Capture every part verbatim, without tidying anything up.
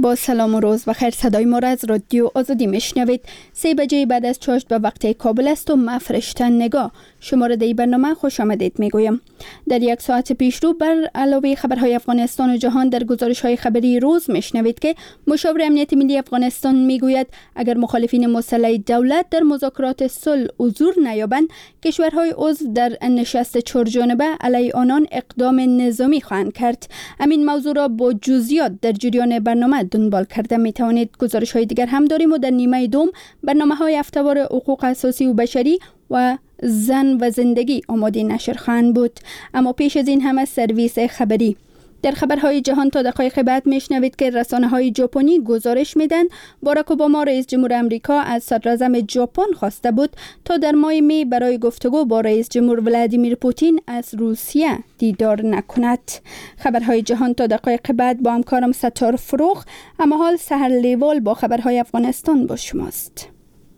با سلام و روز بخیر. صدای ما را از رادیو آزادی میشنوید. سه بجه بعد از چاشت به وقت کابل است و من فرشته نگاه شماره دی برنامه خوش آمدید میگویم. در یک ساعت پیش رو بر علاوه خبرهای افغانستان و جهان در گزارش های خبری روز میشنوید که مشاور امنیت ملی افغانستان میگوید اگر مخالفین مسلح دولت در مذاکرات صلح حضور نیابند، کشورهای عضو در نشست چهارجانبه علیه آنان اقدام نظامی خواهند کرد. همین موضوع را با جزئیات در جریان برنامه دنبال کرده می توانید. گزارش های دیگر هم داریم و در نیمه دوم برنامه های هفته‌وار حقوق اساسی و بشری و زن و زندگی آماده نشر خواهند بود. اما پیش از این هم از سرویس خبری. در خبرهای جهان تا دقایق بعد میشنوید که رسانه‌های ژاپنی گزارش میدن باراک اوباما رئیس جمهور آمریکا از صدراعظم ژاپن خواسته بود تا در ماه می برای گفتگو با رئیس جمهور ولادیمیر پوتین از روسیه دیدار نکند. خبرهای جهان تا دقایق بعد با همکارم ستار فروغ. اما حال سحر لیوال با خبرهای افغانستان با شماست.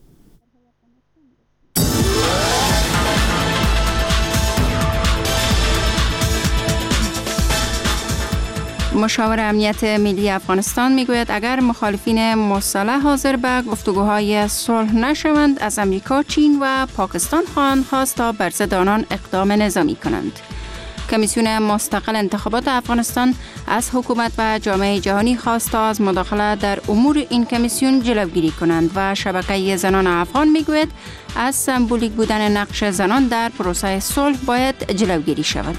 مشاور امنیت ملی افغانستان میگوید اگر مخالفین مسلح حاضر به گفتگوهای صلح نشوند، از امریکا، چین و پاکستان خواهند خواست تا بر ضد آنان اقدام نظامی کنند. کمیسیون مستقل انتخابات افغانستان از حکومت و جامعه جهانی خواست تا از مداخله در امور این کمیسیون جلوگیری کنند و شبکه زنان افغان میگوید از سمبولیک بودن نقش زنان در پروسه صلح باید جلوگیری شود.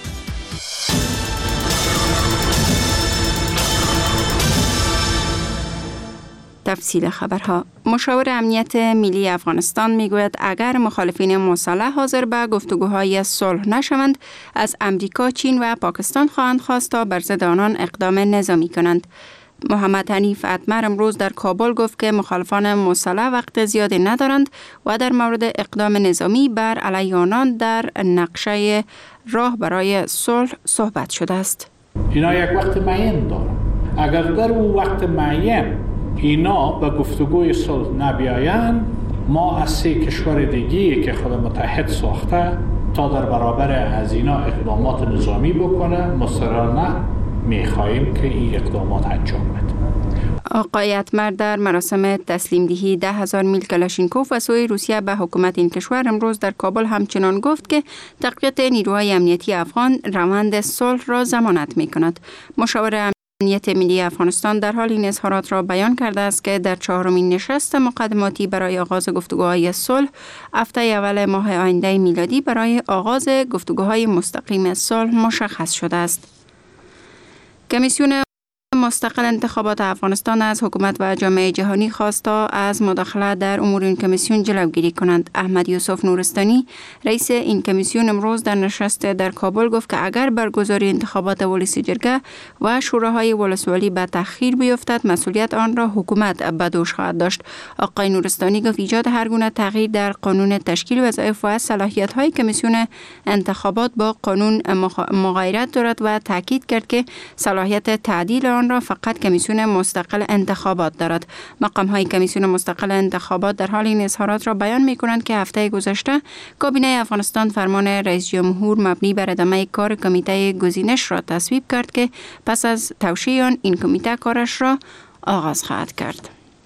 تفصیل خبرها. مشاور امنیت ملی افغانستان میگوید اگر مخالفین مسلح حاضر به گفتگوهای صلح نشوند، از امریکا، چین و پاکستان خواهند خواست تا بر ضد آنان اقدام نظامی کنند. محمد حنیف اتمر امروز در کابل گفت که مخالفان مسلح وقت زیادی ندارند و در مورد اقدام نظامی بر علیه آنان در نقشه راه برای صلح صحبت شده است. اینا یک وقت معین دارند. اگر در اون وقت معین اینا به گفتگوی صلح نبیایند، ما از سه کشور دیگی که خود متحد ساخته تا در برابر از اینا اقدامات نظامی بکنه مصرانه میخواییم که این اقدامات انجام بده. آقای اتمر در مراسم تسلیم دهی ده هزار میل کلاشینکوف و سوی روسیه به حکومت این کشور امروز در کابل همچنان گفت که تقویت نیروهای امنیتی افغان روند صلح را ضمانت میکند. مشاور امنیت ملی افغانستان در حال این اظهارات را بیان کرده است که در چهارمین نشست مقدماتی برای آغاز گفتگوهای صلح هفته اول ماه آینده میلادی برای آغاز گفتگوهای مستقیم صلح مشخص شده است. کمیسیون مستقل انتخابات افغانستان از حکومت و جامعه جهانی خواست تا از مداخله در امور این کمیسیون جلوگیری کنند. احمد یوسف نورستانی رئیس این کمیسیون امروز در نشست در کابل گفت که اگر برگزاری انتخابات ولسی جرگه و شوراهای ولسوالی به تأخیر بیفتد، مسئولیت آن را حکومت به دوش خواهد داشت. آقای نورستانی گفت ایجاد هر گونه تغییر در قانون تشکیل وظایف و صلاحیت‌های کمیسیون انتخابات با قانون مغایرت دارد و تاکید کرد که صلاحیت تعدیل آن را فقط کمیسیون مستقل انتخابات دارد. مقام های کمیسیون مستقل انتخابات در حال این اظهارات را بیان می کنند که هفته گذشته کابینه افغانستان فرمان رئیس جمهور مبنی بر ادامه کار کمیته گزینش را تصویب کرد که پس از توشیح آن این کمیته کارش را آغاز خواهد کرد.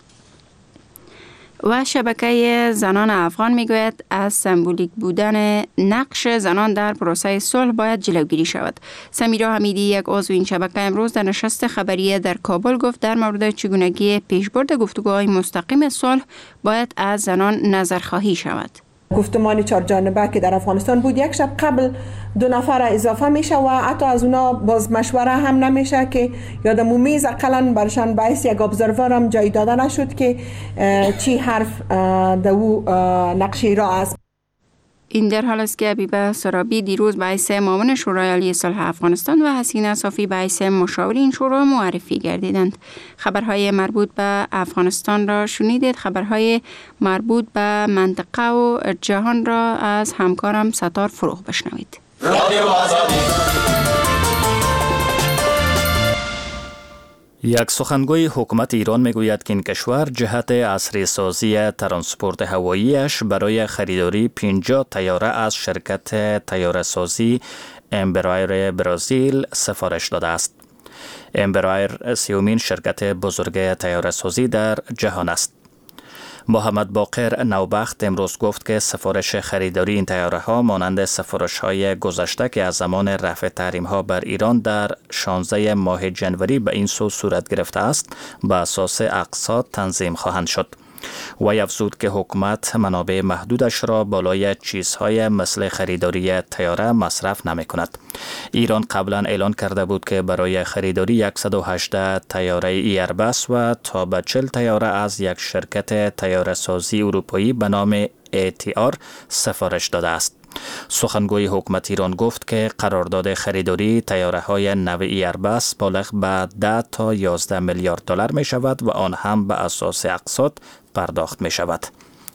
و شبکه زنان افغان میگوید از سمبولیک بودن نقش زنان در پروسه صلح باید جلوگیری شود. سمیرا حمیدی یک عضو این شبکه امروز در نشست خبری در کابل گفت در مورد چگونگی پیشبرد گفتگوهای مستقیم صلح باید از زنان نظرخواهی شود. گفتمان چهار جانبه که در افغانستان بود یک شب قبل دو نفر اضافه میشه و حتی از اونا باز مشوره هم نمیشه که یادمو میز اقلا برشان باعث یک ابزرور هم جای داده نشد که چی حرف در او نقشی را است. این در حال است که حبیبه سرابی دیروز به حیث معاون شورای عالی صلح افغانستان و حسینه صافی به حیث مشاور این شورا معرفی گردیدند. خبرهای مربوط به افغانستان را شنیدید. خبرهای مربوط به منطقه و جهان را از همکارم ستار فروغ بشنوید. یک سخنگوی حکومت ایران میگوید که این کشور جهت عصری سازی ترانسپورت هواییش برای خریداری پنجاه طیاره از شرکت طیاره سازی امبرایر برزیل سفارش داده است. امبرایر سیومین شرکت بزرگ طیاره سازی در جهان است. محمد باقر نوبخت امروز گفت که سفارش خریداری این طیاره ها مانند سفارش های گذشته که از زمان رفع تحریم ها بر ایران در شانزده ماه جنوری به این سو صورت گرفته است به اساس اقساط تنظیم خواهند شد. وی افزود که حکومت منابع محدودش را بالای چیزهای مثل خریداری طیاره مصرف نمی کند. ایران قبلا اعلان کرده بود که برای خریداری صد و هجده طیاره ایربس و تا به چهل طیاره از یک شرکت طیاره سازی اروپایی به نام ای تی آر سفارش داده است. سخنگوی حکومت ایران گفت که قرارداد خریداری طیاره های نو ایربس بالغ به ده تا یازده میلیارد دلار می شود و آن هم به اساس اقساط پرداخت می شود.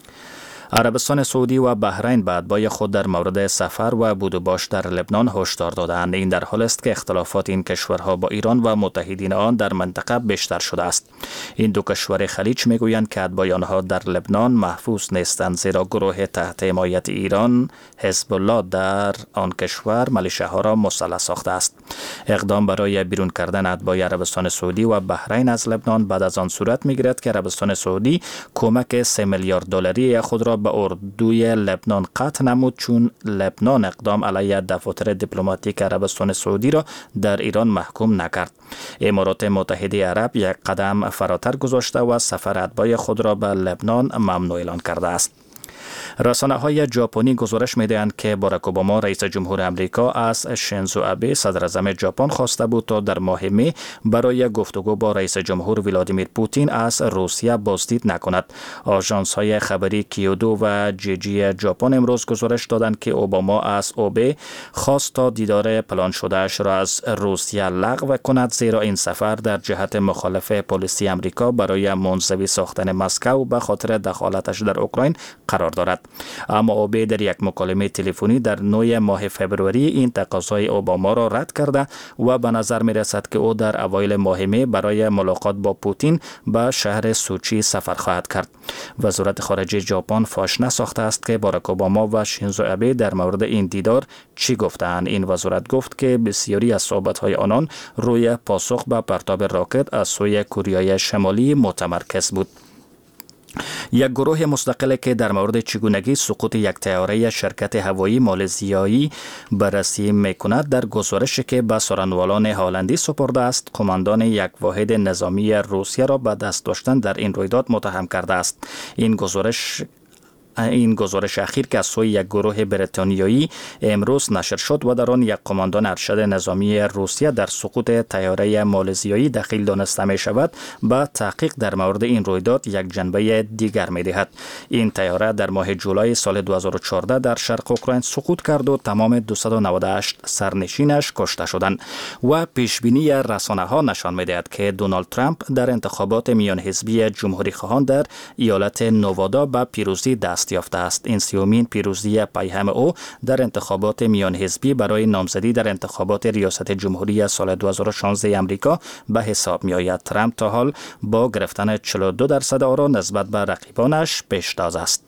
عربستان سعودی و بحرین به اتباع خود در مورد سفر و بود و باش در لبنان هشدار دادند. این در حالی است که اختلافات این کشورها با ایران و متحدین آن در منطقه بیشتر شده است. این دو کشور خلیج میگویند که اتباع آنها در لبنان محفوظ نیستند، زیرا گروه تحت حمایت ایران حزب الله در آن کشور ملیشه‌ها را مسلح ساخته است. اقدام برای بیرون کردن اتباع عربستان سعودی و بحرین از لبنان بعد از آن صورت میگیرد که عربستان سعودی کمک سه میلیارد دلاری خود را به اردوی لبنان قطع نمود، چون لبنان اقدام علیه دفاتر دیپلماتیک عربستان سعودی را در ایران محکوم نکرد. امارات متحده عرب یک قدم فراتر گذاشته و سفر اتباع خود را به لبنان ممنوع اعلان کرده است. رسانه های ژاپنی گزارش می‌دهند که باراک اوباما رئیس جمهور آمریکا از شینزو آبه صدر اعظم ژاپن خواسته بود تا در ماه می برای گفتگو با رئیس جمهور ولادیمیر پوتین از روسیه بازدید نکند. آژانس های خبری کیودو و جیجی ژاپن امروز گزارش دادند که اوباما از آبه خواست تا دیدار پلان شده اش را از روسیه لغو کند، زیرا این سفر در جهت مخالف پلیسی آمریکا برای منزوی ساختن مسکو به خاطر دخالتش در اوکراین قرار دارد. اما آبه در یک مکالمه تلفنی در نه ماه فبروری این تقاضای اوباما را رد کرده و به نظر می رسد که او در اوایل ماه می برای ملاقات با پوتین به شهر سوچی سفر خواهد کرد. وزارت خارجه ژاپن فاش نساخته است که باراک اوباما و شینزو آبه در مورد این دیدار چی گفتند. این وزارت گفت که بسیاری از صحبت‌های آنان روی پاسخ به پرتاب راکت از سوی کره شمالی متمرکز بود. یک گروه مستقل که در مورد چگونگی سقوط یک طیاره شرکت هوایی مالزیایی بررسی میکند در گزارشی که به سخنوالان هلندی سپرده است، قماندان یک واحد نظامی روسیه را به دست داشتن در این رویداد متهم کرده است. این گزارش این گزارش اخیر که از سوی یک گروه بریتانیایی امروز نشر شد و در آن یک قماندان ارشد نظامی روسیه در سقوط طیاره مالزیایی دخیل دانسته می شود، با تحقیق در مورد این رویداد یک جنبه دیگر می دهد. این طیاره در ماه جولای سال دو هزار و چهارده در شرق اوکراین سقوط کرد و تمام دویست و نود و هشت سرنشینش کشته شدند و پیشبینی رسانه ها نشان می دهد که دونالد ترامپ در انتخابات میان حزبی جمهوری خواهان در ایالت نوادا به پیروزی دست یافته است. این سیومین پیروزی پیهم او در انتخابات میان حزبی برای نامزدی در انتخابات ریاست جمهوری سال دو هزار و شانزده امریکا به حساب می آید. ترامپ تا حال با گرفتن چهل و دو درصد آرا نسبت به رقیبانش پیشتاز است.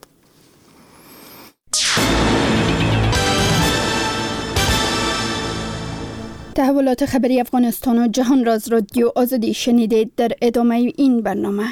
تحولات خبری افغانستان و جهان را از رادیو آزادی شنیدید. در ادامه این برنامه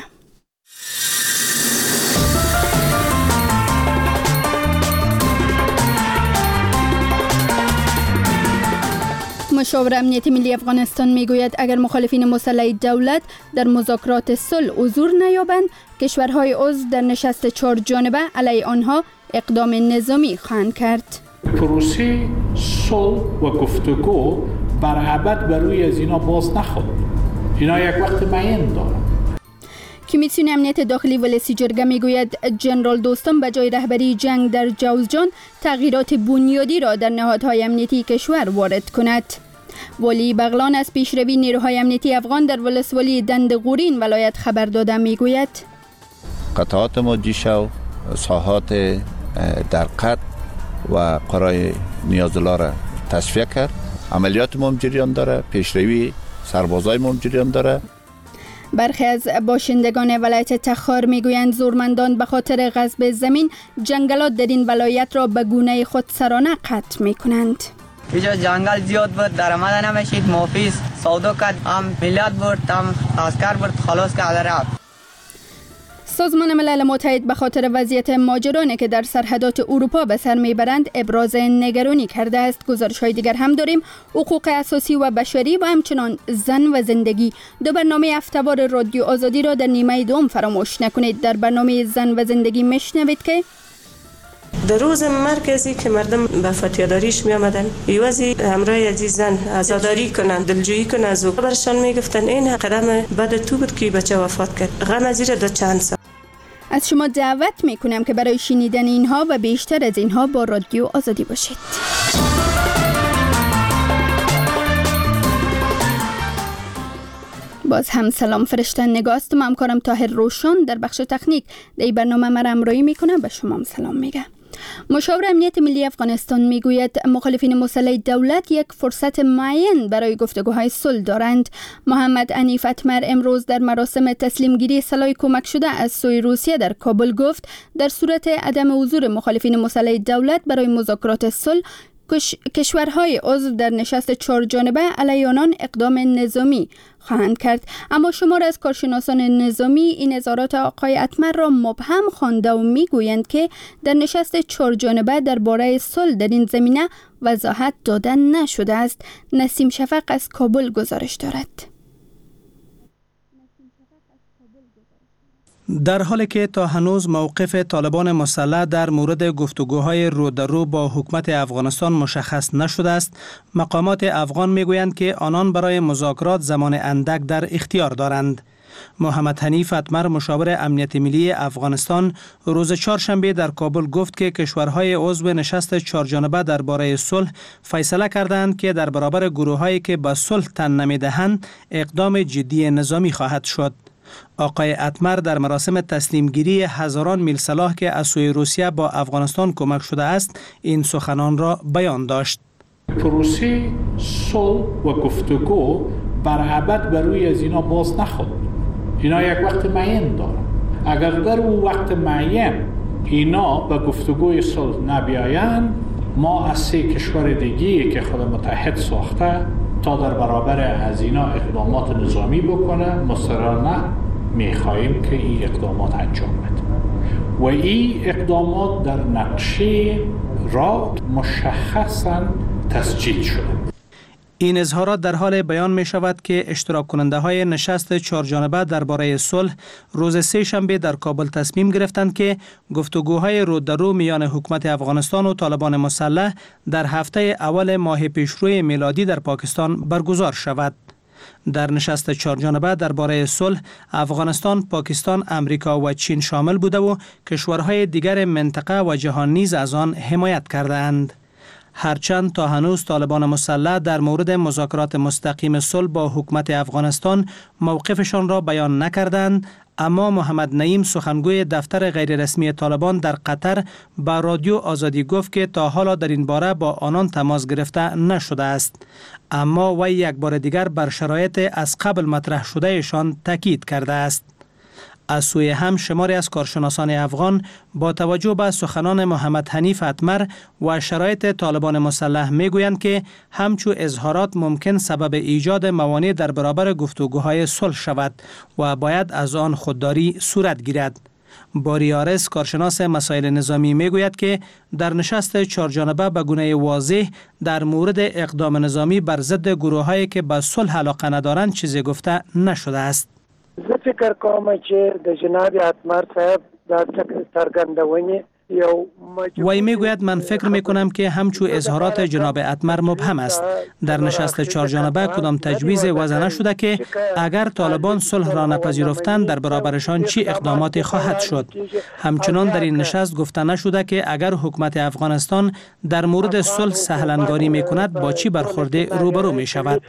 مشاور امنیت ملی افغانستان میگوید اگر مخالفین مسلح دولت در مذاکرات صلح حضور نیابند، کشورهای عضو در نشست چهار جانبه علیه آنها اقدام نظامی خواهند کرد. پروسه صلح و گفتگو بر ابد بر روی از اینا باز نخواهد. اینا یک وقت معین دارند. کمیسیون امنیت داخلی ولسی جرگه میگوید جنرال دوستم به جای رهبری جنگ در جوزجان تغییرات بنیادی را در نهادهای امنیتی کشور وارد کند. والی بغلان از پیشروی نیروهای امنیتی افغان در ولسوالی دندغورین ولایت خبر داده میگوید قطعات موجیشو ساحات در قط و قرای نیازلا را تصفیه کرد. عملیات ممجریان داره، پیشروی سربازای ممجریان داره. برخی از باشندگان ولایت تخار میگویند زورمندان به خاطر غصب زمین جنگلات در این ولایت را به گونه خودسرانه قطع میکنند. اینجا جنگل زیاد بود، درآمد نمیشید، محافظ سودا کرد، هم ملت بود، هم عسکر بود، خلاص کرد رفت. سازمان ملل متحد به خاطر وضعیت ماجرانی که در سرحدات اروپا به سر میبرند ابراز نگرانی کرده است. گزارش‌های دیگر هم داریم. حقوق اساسی و بشری و همچنان زن و زندگی. دو برنامه هفته‌وار رادیو آزادی را در نیمه دوم فراموش نکنید. در برنامه زن و زندگی میشنوید که در روز مرکزی که مردم به فتیاداریش می آمدن ایوازی همراه عزیزان عزاداری کنن، دلجویی کنن از او برشان می گفتن این قدم بعد تو بود که بچه وفات کرد، غم زیر دو چند سال. از شما دعوت می کنم که برای شنیدن اینها و بیشتر از اینها با رادیو آزادی باشید. باز هم سلام فرشته نگاست. من همکارم طاهر روشن در بخش تکنیک در این برنامه مرا همراهی میکنه. به شما هم سلام میگه. مشاور امنیت ملی افغانستان میگوید مخالفین مسلح دولت یک فرصت معین برای گفتگوهای صلح دارند. محمد حنیف اتمر امروز در مراسم تسلیم گیری سلاح کمک شده از سوی روسیه در کابل گفت در صورت عدم حضور مخالفین مسلح دولت برای مذاکرات صلح کشورهای عضو در نشست چهار جانبه علیه آنان اقدام نظامی خواهند کرد. اما شمار از کارشناسان نظامی این اظهارات آقای اتمر را مبهم خوانده و میگویند که در نشست چهار جانبه درباره صلح در این زمینه وضاحت داده نشده است. نسیم شفق از کابل گزارش دارد. در حالی که تا هنوز موقف طالبان مسلح در مورد گفتگوهای رو در رو با حکومت افغانستان مشخص نشده است، مقامات افغان میگویند که آنان برای مذاکرات زمان اندک در اختیار دارند. محمد حنیف اتمر مشاور امنیت ملی افغانستان روز چهارشنبه در کابل گفت که کشورهای عضو نشست چهارجانبه درباره صلح فیصله کردند که در برابر گروهایی که به صلح تن نمیدهند اقدام جدی نظامی خواهد شد. آقای اتمر در مراسم تسلیم گیری هزاران میل سلاح که از سوی روسیه با افغانستان کمک شده است این سخنان را بیان داشت. پروسه صلح و گفتگو بر ابد بر روی از اینا باز نخود. اینا یک وقت معین دارن. اگر در اون وقت معین اینا به گفتگوی صلح نبیایند، ما از سه کشور دیگه که خود متحد ساخته تا در برابر از اینا اقدامات نظامی بکنه مصرانه میخواییم که این اقدامات انجام بده و این اقدامات در نقشه را مشخصا تسجیل شده. این اظهارات در حال بیان می شود که اشتراک کننده های نشست چهارجانبه درباره صلح روز سه شنبه در کابل تصمیم گرفتند که گفتگوهای رو در رو میان حکومت افغانستان و طالبان مسلح در هفته اول ماه پیشرو میلادی در پاکستان برگزار شود. در نشست چهارجانبه درباره صلح افغانستان، پاکستان، امریکا و چین شامل بوده و کشورهای دیگر منطقه و جهان نیز از آن حمایت کردند. هرچند تا هنوز طالبان مسلح در مورد مذاکرات مستقیم صلح با حکومت افغانستان موقفشان را بیان نکردند، اما محمد نعیم سخنگوی دفتر غیررسمی طالبان در قطر با رادیو آزادی گفت که تا حالا در این باره با آنان تماس گرفته نشده است، اما وی یک بار دیگر بر شرایط از قبل مطرح شدهشان تاکید کرده است. از سوی هم شماری از کارشناسان افغان با توجه به سخنان محمد حنیف اتمر و شرایط طالبان مسلح میگویند که همچو اظهارات ممکن سبب ایجاد موانع در برابر گفتگوهای صلح شود و باید از آن خودداری صورت گیرد. باریارس کارشناس مسائل نظامی میگوید که در نشست چهارجانبه به گونه واضح در مورد اقدام نظامی بر ضد گروهایی که به صلح علاقه ندارند چیزی گفته نشده است. زه فکر کوم چې د جناب اتمر صاحب د څرګندونې وی میگوید من فکر میکنم که همچو اظهارات جناب اتمر مبهم است. در نشست چهارجانبه کدام تجویز وضع نشده که اگر طالبان صلح را نپذیرفتند در برابرشان چی اقداماتی خواهد شد. همچنان در این نشست گفته نشده که اگر حکومت افغانستان در مورد صلح سهلنگاری میکند با چی برخورده روبرو می شود.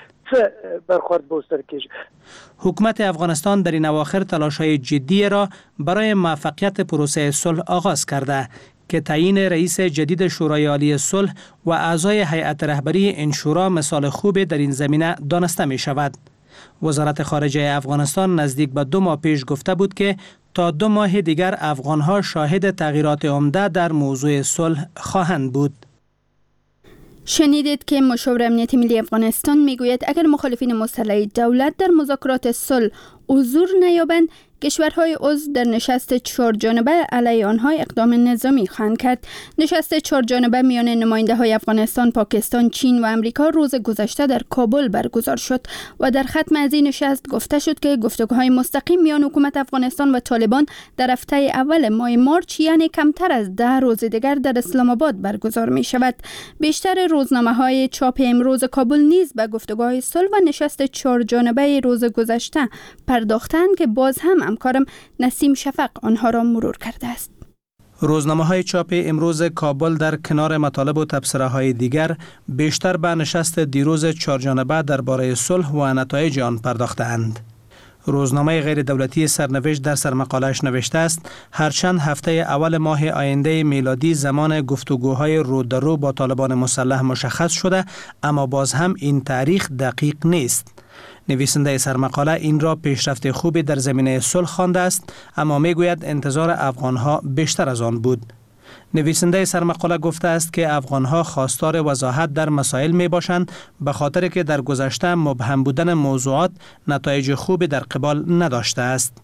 حکومت افغانستان در این اواخر تلاش‌های جدی را برای موفقیت پروسه صلح آغاز کرده که تعیین رئیس جدید شورای عالی صلح و اعضای هیئت رهبری این شورا مثال خوب در این زمینه دانسته می شود. وزارت خارجه افغانستان نزدیک به دو ماه پیش گفته بود که تا دو ماه دیگر افغانها شاهد تغییرات عمده در موضوع صلح خواهند بود. شنیدید که مشاور امنیت ملی افغانستان میگوید اگر مخالفین مسلح دولت در مذاکرات صلح حضور نیابند، کشورهای عضو در نشست چهار جانبه علیه آنها اقدام نظامی خواهند کرد. نشست چهار جانبه میان نماینده های افغانستان، پاکستان، چین و امریکا روز گذشته در کابل برگزار شد و در ختم از این نشست گفته شد که گفتگوهای مستقیم میان حکومت افغانستان و طالبان در هفته اول ماه مارچ، یعنی کمتر از ده روز دیگر، در اسلام آباد برگزار می شود. بیشتر روزنامه های چاپ امروز کابل نیز به گفتگوهای صلح و نشست چهار جانبه روز گذشته پرداختند که باز هم همکارم نسیم شفق آنها را مرور کرده است. روزنامه های چاپ امروز کابل در کنار مطالب و تبصره های دیگر بیشتر به نشست دیروز چهارجانبه درباره صلح و نتایج آن پرداختند. روزنامه غیر دولتی سرنوشت در سرمقاله‌اش نوشته است هرچند هفته اول ماه آینده میلادی زمان گفتگوهای رو در رو با طالبان مسلح مشخص شده، اما باز هم این تاریخ دقیق نیست. نویسنده سرمقاله این را پیشرفت خوبی در زمینه صلح خوانده است، اما میگوید انتظار افغانها بیشتر از آن بود. نویسنده سرمقاله گفته است که افغانها خواستار وضاحت در مسائل می باشند، به خاطر که در گذشته مبهم بودن موضوعات نتایج خوبی در قبال نداشته است.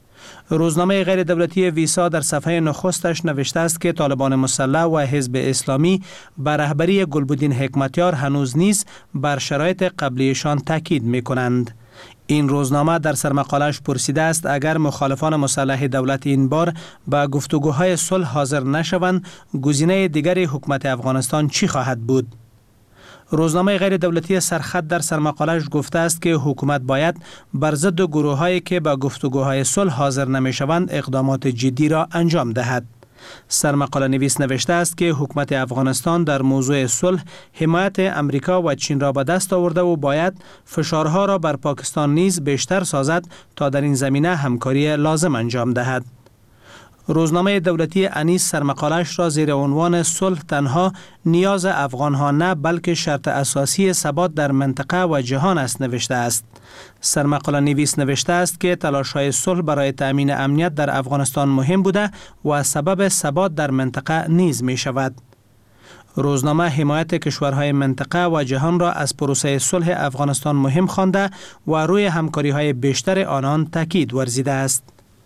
روزنامه غیر دولتی ویسا در صفحه نخستش نوشته است که طالبان مسلح و حزب اسلامی به رهبری گلبدین حکمتیار هنوز نیز بر شرایط قبلیشان تاکید می کنند. این روزنامه در سرمقاله‌اش پرسیده است اگر مخالفان مسلح دولت این بار به گفتگوهای صلح حاضر نشوند، گزینه دیگر حکومت افغانستان چی خواهد بود؟ روزنامه غیر دولتی سرخط در سرمقاله‌اش گفته است که حکومت باید بر ضد گروه‌هایی که به گفتگوهای صلح حاضر نمی‌شوند اقدامات جدی را انجام دهد. سرمقاله نویس نوشته است که حکومت افغانستان در موضوع صلح حمایت امریکا و چین را به دست آورده و باید فشارها را بر پاکستان نیز بیشتر سازد تا در این زمینه همکاری لازم انجام دهد. روزنامه دولتی انیس سرمقاله‌اش را زیر عنوان صلح تنها نیاز افغان‌ها نه بلکه شرط اساسی ثبات در منطقه و جهان است نوشته است. سرمقاله نویس نوشته است که تلاش‌های صلح برای تأمین امنیت در افغانستان مهم بوده و سبب ثبات در منطقه نیز می شود. روزنامه حمایت کشورهای منطقه و جهان را از پروسه صلح افغانستان مهم خوانده و روی همکاری‌های بیشتر آنان تاکید ورزیده است.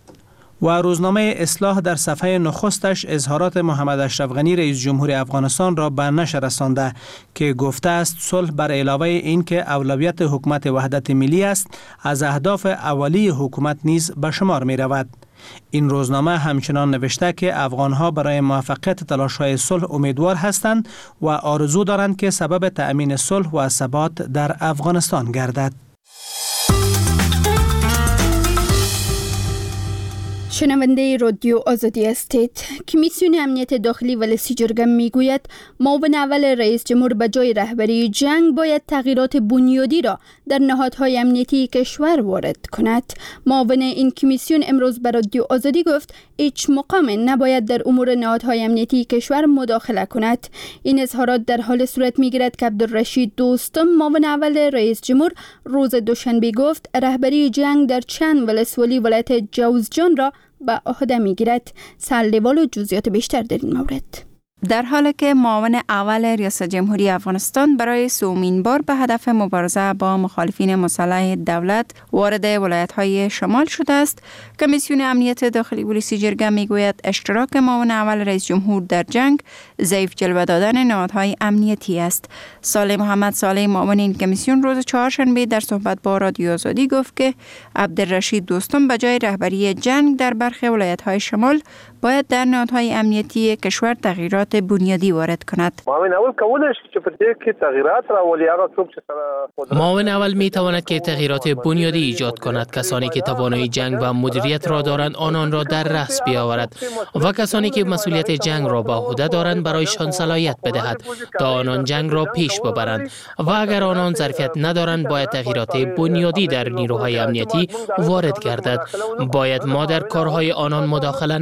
و روزنامه اصلاح در صفحه نخستش اظهارات محمد اشرف غنی رئیس جمهور افغانستان را به نشر رسانده که گفته است صلح بر علاوه این که اولویت حکومت وحدت ملی است، از اهداف اولیه حکومت نیز به شمار می رود. این روزنامه همچنان نوشته که افغانها برای موفقیت تلاش‌های صلح امیدوار هستند و آرزو دارند که سبب تأمین صلح و ثبات در افغانستان گردد. شنونده رادیو آزادی هستید. کمیسیون امنیت داخلی ولسی جرگه میگوید معاون اول رئیس جمهور به جای رهبری جنگ باید تغییرات بنیادی را در نهادهای امنیتی کشور وارد کند. معاون این کمیسیون امروز به رادیو آزادی گفت هیچ مقام نباید در امور نهادهای امنیتی کشور مداخله کند. این اظهارات در حال صورت میگیرد که عبدالرشید دوستم معاون اول رئیس جمهور روز دوشنبه گفت رهبری جنگ در چند ولسوالی ولایت جوزجان را به عهده میگیرد. سلدیوال و جزئیات بیشتر در این مورد. در حالی که معاون اول ریاست جمهوری افغانستان برای سومین بار به هدف مبارزه با مخالفین مسلح دولت وارد ولایت‌های شمال شده است، کمیسیون امنیت داخلی ولسی جرگه میگوید اشتراک معاون اول رئیس جمهور در جنگ ضعیف جلوه دادن نهادهای امنیتی است. صالح محمد صالح معاون این کمیسیون روز چهارشنبه در صحبت با رادیو آزادی گفت که عبدالرشید دوستم به جای رهبری جنگ در برخی ولایت‌های شمال باید در نهادهای امنیتی کشور تغییرات بنیادی وارد کند. معاون اول کولای شي چې په دې کې تغییرات راولي. هغه څوک چې سره معاون اول می تواند که تغییرات بنیادی ایجاد کند. کسانی که توانایی جنگ و مدیریت را دارند آنان را در رأس بیاورد و کسانی که مسئولیت جنگ را به عهده دارند برایشان صلاحیت بدهد تا آنان جنگ را پیش ببرند و اگر آنان ظرفیت ندارند باید تغییرات بنیادی در نیروهای امنیتی وارد گردد. باید ما در کارهای آنان مداخله نکنیم.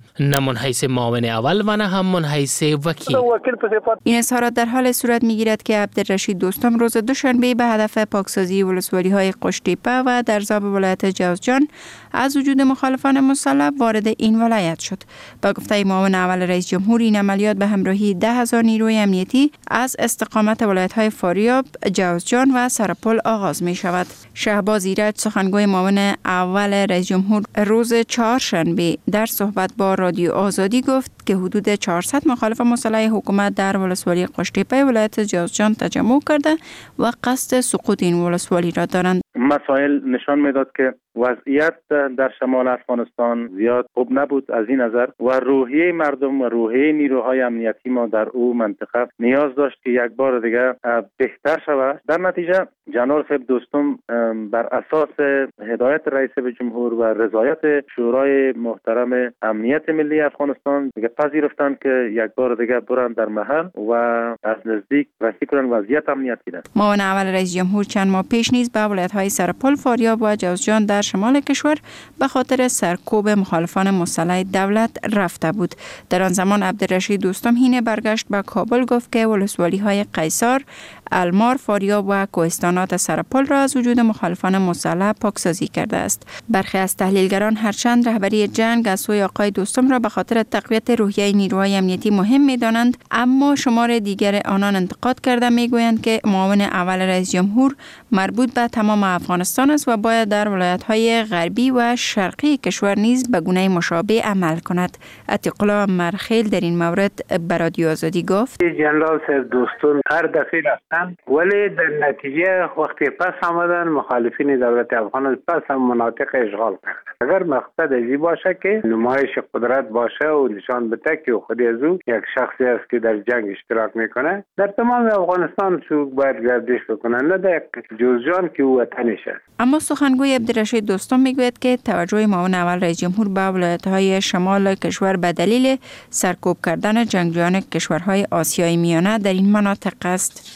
نه من حیث معاون اول و نه هم من حیث وکیل. این اظهارات در حال صورت میگیرد که عبدالرشید دوستم روز دوشنبه به هدف پاکسازی ولسوالی های قشتیپه و درزاب ولایت جوزجان از وجود مخالفان مسلح وارد این ولایت شد. با گفته معاون اول رئیس جمهور، این عملیات به همراهی ده هزار نیروی امنیتی از استقامت ولایت های فاریاب، جوزجان و سرپل آغاز می شود. شهباز ایرج، سخنگوی معاون اول رئیس جمهور، روز چهارشنبه در صحبت با رادیو آزادی گفت که حدود چهارصد مخالف مسلح حکومت در ولسوالی قشتیپه ولایت جوزجان تجمع کرده و قصد سقوط این ولسوالی را دارند. مسائل نشان میداد که وضعیت در شمال افغانستان زیاد خوب نبود از این نظر و روحیه مردم و روحیه نیروهای امنیتی ما در او منطقه نیاز داشت که یک بار دیگه بهتر شود. در نتیجه جنرال صاحب دوستم بر اساس هدایت رئیس جمهور و رضایت شورای محترم امنیت ملی افغانستان دیگه پذیرفتند که یک بار دیگه برند در محل و از نزدیک رصد کنند وضعیت امنیتی را. معاون اول رئیس جمهور چند ماه پیش نیز به ولایت‌های سرپل، فاریاب و جوزجان در شمال کشور به خاطر سرکوب مخالفان مسلح دولت رفته بود. در آن زمان عبدالرشید دوستم هینه برگشت به کابل گفت که ولسوالی‌های قیصار، المار، فاریاب و کوهستانات سرپل را از وجود مخالفان مسلح پاکسازی کرده است. برخی از تحلیلگران هرچند رهبری جنگ از سوی آقای دوستم را به خاطر تقویت روحیه نیروهای امنیتی مهم می‌دانند، اما شمار دیگر آنان انتقاد کرده می‌گویند که معاون اول رئیس جمهور مربوط به تمام افغانستان است و باید در ولایت‌های غربی و شرقی کشور نیز به گونه مشابه عمل کند. عتیق الله مرخیل در این مورد به رادیو آزادی گفت: جنرال صاحب دوستون هر دفعه رفتن ولی در نتیجه وقتی پس آمدن مخالفین دولت افغان پس هم مناطق اشغال کرد. اگر مقصد ازی باشه که نمایش قدرت باشه و نشان بده که خود از او یک شخصی است که در جنگ اشتراک میکنه، در تمام افغانستان سوق باید گردش بکنه، نه در جوزجان که او وطنش است. اما سخنگوی عبدالرشید دوستم میگوید که توجه معاون اول رئیس جمهور به ولایت‌های شمال کشور به دلیل سرکوب کردن جنگجویان کشورهای آسیای میانه در این مناطق است.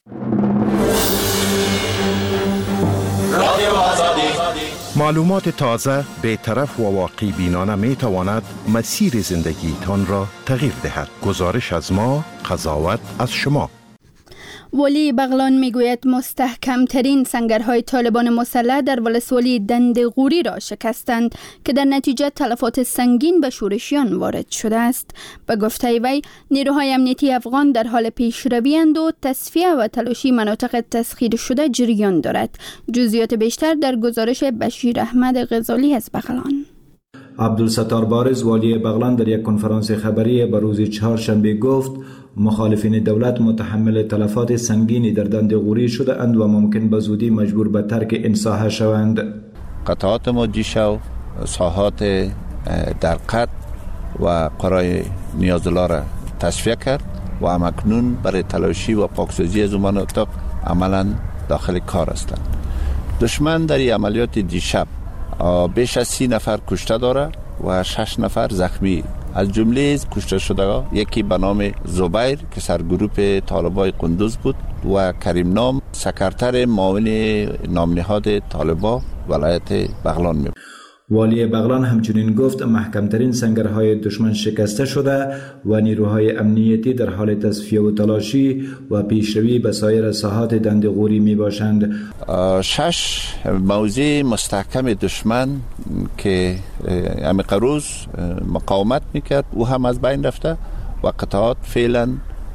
معلومات تازه، بی‌طرف و واقعی بینانه می تواند مسیر زندگیتان را تغییر دهد. گزارش از ما، قضاوت از شما. ولی بغلان میگوید مستحکم ترین سنگرهای طالبان مسلح در ولسوالی دندغوری را شکستند که در نتیجه تلفات سنگین به شورشیان وارد شده است. به گفته وی، نیروهای امنیتی افغان در حال پیشروی اند و تصفیه و تلاشی مناطق تسخیر شده جریان دارد. جزئیات بیشتر در گزارش بشیر احمد غزالی از بغلان. عبدالستار بارز، والی بغلان، در یک کنفرانس خبری به روز چهارشنبه گفت مخالفین دولت متحمل تلفات سنگینی در دندغوری شده اند و ممکن به زودی مجبور به ترک این ساحه شوند. قطعات موجیشو، ساحات در قط و قرای نیازلا را تصفیه کرد و همکنون برای تلاشی و پاکسازی از مناطق عملا داخل کار هستند. دشمن در عملیات دیشب بیش از سی نفر کشته داره و شش نفر زخمی. از جمله کشته شده یکی به نام زبیر که سرگروه طالبای قندوز بود و کریم نام سکرتر معاون نامنهاد طالبا ولایت بغلان می. والی بغلان همچنین گفت محکمترین سنگرهای دشمن شکسته شده و نیروهای امنیتی در حال تصفیه و تلاشی و پیشروی به سایر ساحات دندغوری می باشند. شش موضع مستحکم دشمن که عمیق روز مقاومت میکرد او هم از بین رفته و قطعات فعلا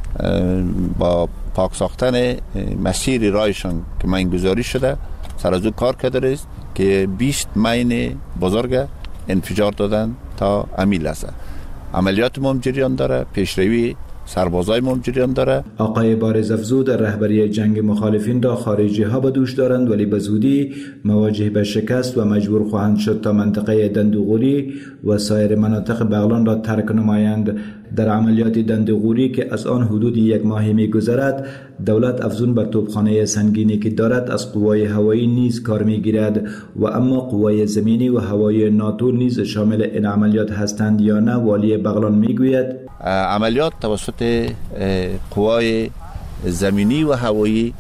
با پاک ساختن مسیر رایشان که ماینگذاری شده سر از او کار کرده است که بیست مین بزرگ انفجار دادن تا امیل است. عملیات مهم جریان داره، پیشروی سربازای مهم جریان داره. آقای بارز افزود رهبری جنگ مخالفین را خارجی ها به دوش دارند ولی به زودی مواجه به شکست و مجبور خواهند شد تا منطقه دندغوری و سایر مناطق بغلان را ترک نمایند. در عملیات دندغوری که از آن حدود یک ماهی می گذرد، دولت افزون بر توپخانه سنگینی که دارد از قوای هوایی نیز کار می گیرد و اما قوای زمینی و هوایی ناتو نیز شامل این عملیات هستند یا نه. والی بغلان می گوید عملیات توسط قوای زمینی و هوایی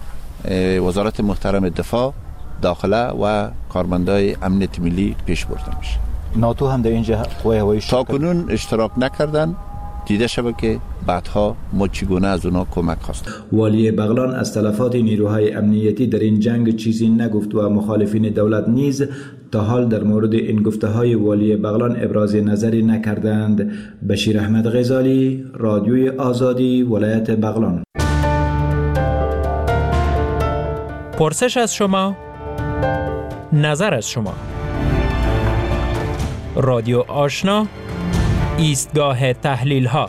وزارت محترم دفاع، داخله و کارمندای امنیت ملی پیش برده میشه. ناتو هم در اینجا قوه هوایی تا کنون اشتراک نکردن، دیده شده که بعدها ما چگونه از اونا کمک خواستیم. والی بغلان از تلفات نیروهای امنیتی در این جنگ چیزی نگفت و مخالفین دولت نیز تا حال در مورد این گفته های والی بغلان ابراز نظری نکردند. بشیر احمد غزالی، رادیوی آزادی، ولایت بغلان. پرسش از شما، نظر از شما. رادیو آشنا، ایستگاه تحلیل ها.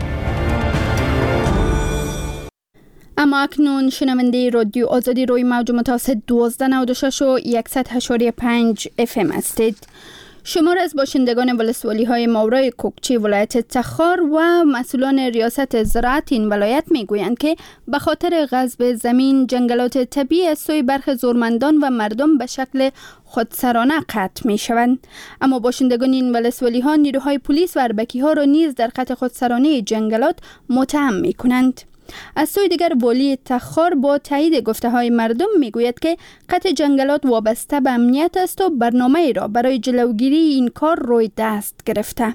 اما اکنون شنونده رادیو آزادی روی موج متوسط دوازده نود و شش و صد و هشت و پنج اف ام هستید. شمار از باشندگان ولسوالی های ماورای کوکچه ولایت تخار و مسئولان ریاست زراعت این ولایت می گویند که به خاطر غصب زمین جنگلات طبیعی از سوی برخی زورمندان و مردم به شکل خودسرانه قطع می شوند. اما باشندگان این ولسوالی ها نیروهای پلیس و اربکی ها را نیز در قطع خودسرانه جنگلات متهم می کنند. از سوی دیگر والی تخار با تایید گفته های مردم می گوید که قطع جنگلات وابسته به امنیت است و برنامه ای را برای جلوگیری این کار روی دست گرفته.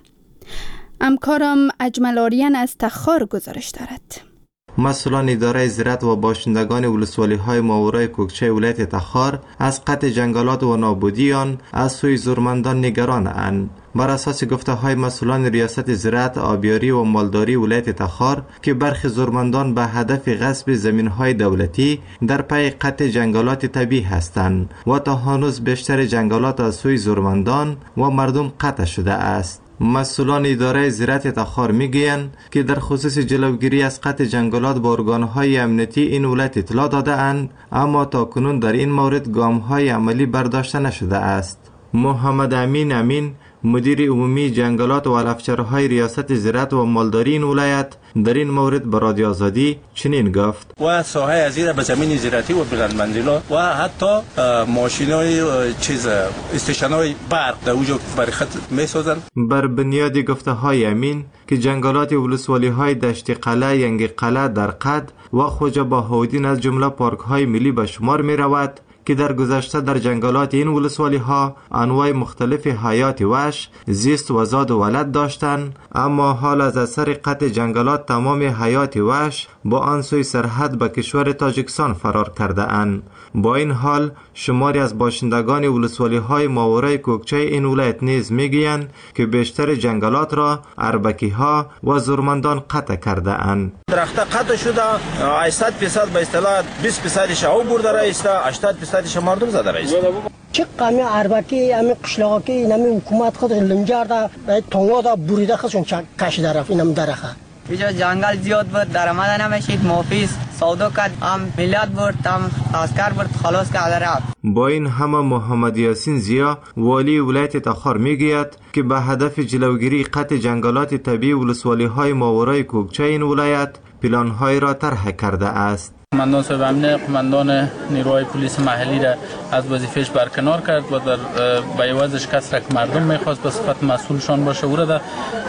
همکارم اجمل آریان از تخار گزارش دارد. مسئولان اداره زراعت و باشندگان ولسوالی های ماورای کوکچه ولایت تخار از قطع جنگلات و نابودی آن از سوی زورمندان نگران اند. بر اساس گفته های مسئولان ریاست زراعت، آبیاری و مالداری ولایت تخار که برخی زورمندان به هدف غصب زمین های دولتی در پی قطع جنگلات طبیعی هستند و تا هنوز بیشتر جنگلات از سوی زورمندان و مردم قطع شده است. مسئولان اداره زراعت تخار میگویند که در خصوص جلوگیری از قطع جنگلات با ارگانهای امنیتی این ولایت اطلاع داده اند، اما تا کنون در این مورد گام‌های عملی برداشته نشده است. محمد امین امین، مدیر عمومی جنگلات و علفچرهای ریاست زراعت و مالداری این ولایت، در این مورد به رادیو آزادی چنین گفت: و ساحه ازیر به زمین زراعتی و بلند منزلا و حتی ماشینای چیز استیشنای برق در اونجا برخط میسازند. بر بنیاد گفته های امین که جنگلات ولسوالی های دشت قلعه، ینگ قلعه در قد و خوجه باهودین از جمله پارک های ملی به شمار می رود که در گذشته در جنگلات این ولسوالی ها انواع مختلف حیات وحش، زیست و زاد و ولد داشتند، اما حال از اثر قطع جنگلات تمام حیات وحش با آن سوی سرحد به کشور تاجیکستان فرار کرده اند. با این حال شماری از باشندگان ولسوالی های ماورای کوکچه این ولایت نیز میگویند که بیشتر جنگلات را اربکی ها و زورمندان قطع کرده اند. درخت قطع شده، هشتصد درصد به اصطلاح بیست درصدش او برده رایسته، هشتاد درصدش مردم زده رایسته. چه قامی اربکی امی قشلاقا که اینمی حکومت خود لنجار دا تونگا دا بریده خودشون کشیده رفت اینم درخه. اینجا جنگل زیاد بود، درآمد نمیشید، مافیس سودا کرد، هم ملیت برد، هم عسکر برد، خلاص کرد رفت. با این همه محمد یاسین زیا، والی ولایت تخار میگوید که به هدف جلوگیری قطع جنگلات طبیعی ولسوالی های ماورای کوکچه این ولایت پلان‌های را طرح کرده است. قماندان صاحب امنیت قماندان نیروهای پلیس محلی را از وظیفهش برکنار کرد و در به عوضش کس را که مردم میخواست به صفت مسئولشان باشه او را در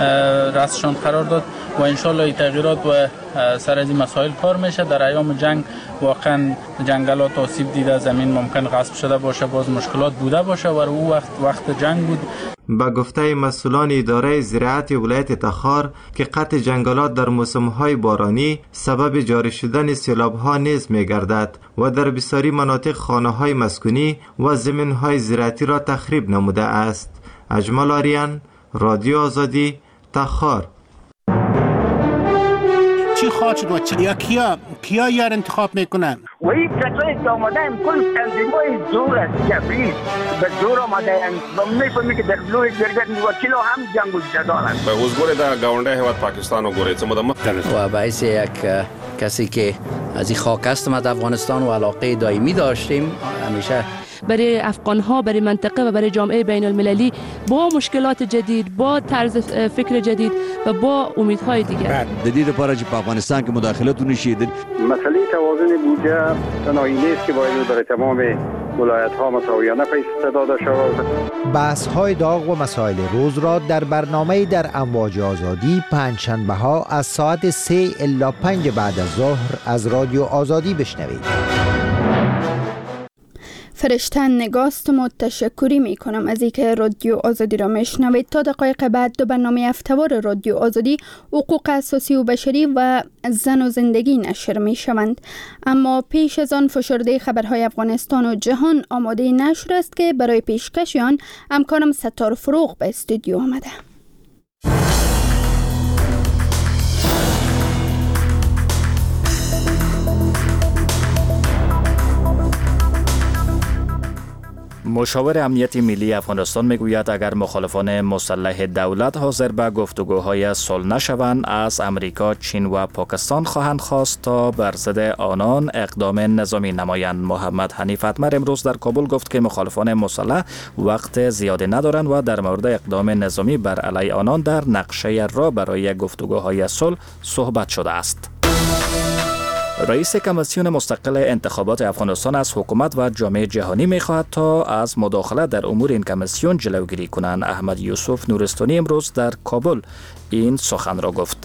رأسشان قرار داد و انشالله این تغییرات و سر از این مسائل کار میشه. در ایام جنگ واقعا جنگلات آسیب دیده، زمین ممکن غصب شده باشه، باز مشکلات بوده باشه و او وقت وقت جنگ بود. با گفته مسئولان اداره زراعت ولایت تخار که قطع جنگلات در موسم‌های بارانی سبب جاری شدن سیلاب‌ها نیز می‌گردد و در بسیاری مناطق خانه‌های مسکونی و زمین‌های زراعتی را تخریب نموده است. اجمل آریان، رادیو آزادی، تخار. چی خواهد شد و چی؟ یا کیا کیا یار انتخاب میکنن؟ و این کسایی که آمده هم کل تنظیمای زور است، جبری به زور آمده هم و میفهمی که در بلوی درگت وکیل هم جنگ و جدال است. به حضور در گاونده هواد پاکستان و گوره چه مدام و باعث یک کسی که از این خاک هستم از افغانستان و علاقه دائمی داشتیم همیشه برای افغان ها، برای منطقه و برای جامعه بین المللی با مشکلات جدید، با طرز فکر جدید و با امیدهای دیگر. جدید پاره که افغانستان که مداخلت نشید. مسئله توازن بودجه تنهایی نیست که باید در تمام ولایت ها مساویانه پیش داده شود. بحث های داغ و مسائل روز را در برنامه در امواج آزادی پنجشنبه ها از ساعت سه الی پنج بعد از ظهر از رادیو آزادی بشنوید. فرشته نگاست و تشکری می کنم از اینکه رادیو آزادی را میشنوید. تا دقایق بعد دو برنامه هفته‌وار رادیو آزادی، حقوق اساسی و بشری و زن و زندگی نشر می شوند. اما پیش از آن فشرده خبرهای افغانستان و جهان آماده نشر است که برای پیشکش آن همکارم ستار فروغ به استودیو آمده. مشاور امنیت ملی افغانستان میگوید اگر مخالفان مسلح دولت حاضر به گفتگوهای صلح نشوند، از امریکا، چین و پاکستان خواهند خواست تا بر ضد آنان اقدام نظامی نمایند. محمد حنیف اتمر امروز در کابل گفت که مخالفان مسلح وقت زیادی ندارند و در مورد اقدام نظامی بر علیه آنان در نقشه را برای گفتگوهای صلح صحبت شده است. رئیس کمیسیون مستقل انتخابات افغانستان از حکومت و جامعه جهانی می‌خواهد تا از مداخله در امور این کمیسیون جلوگیری کنند. احمد یوسف نورستانی امروز در کابل این سخن را گفت.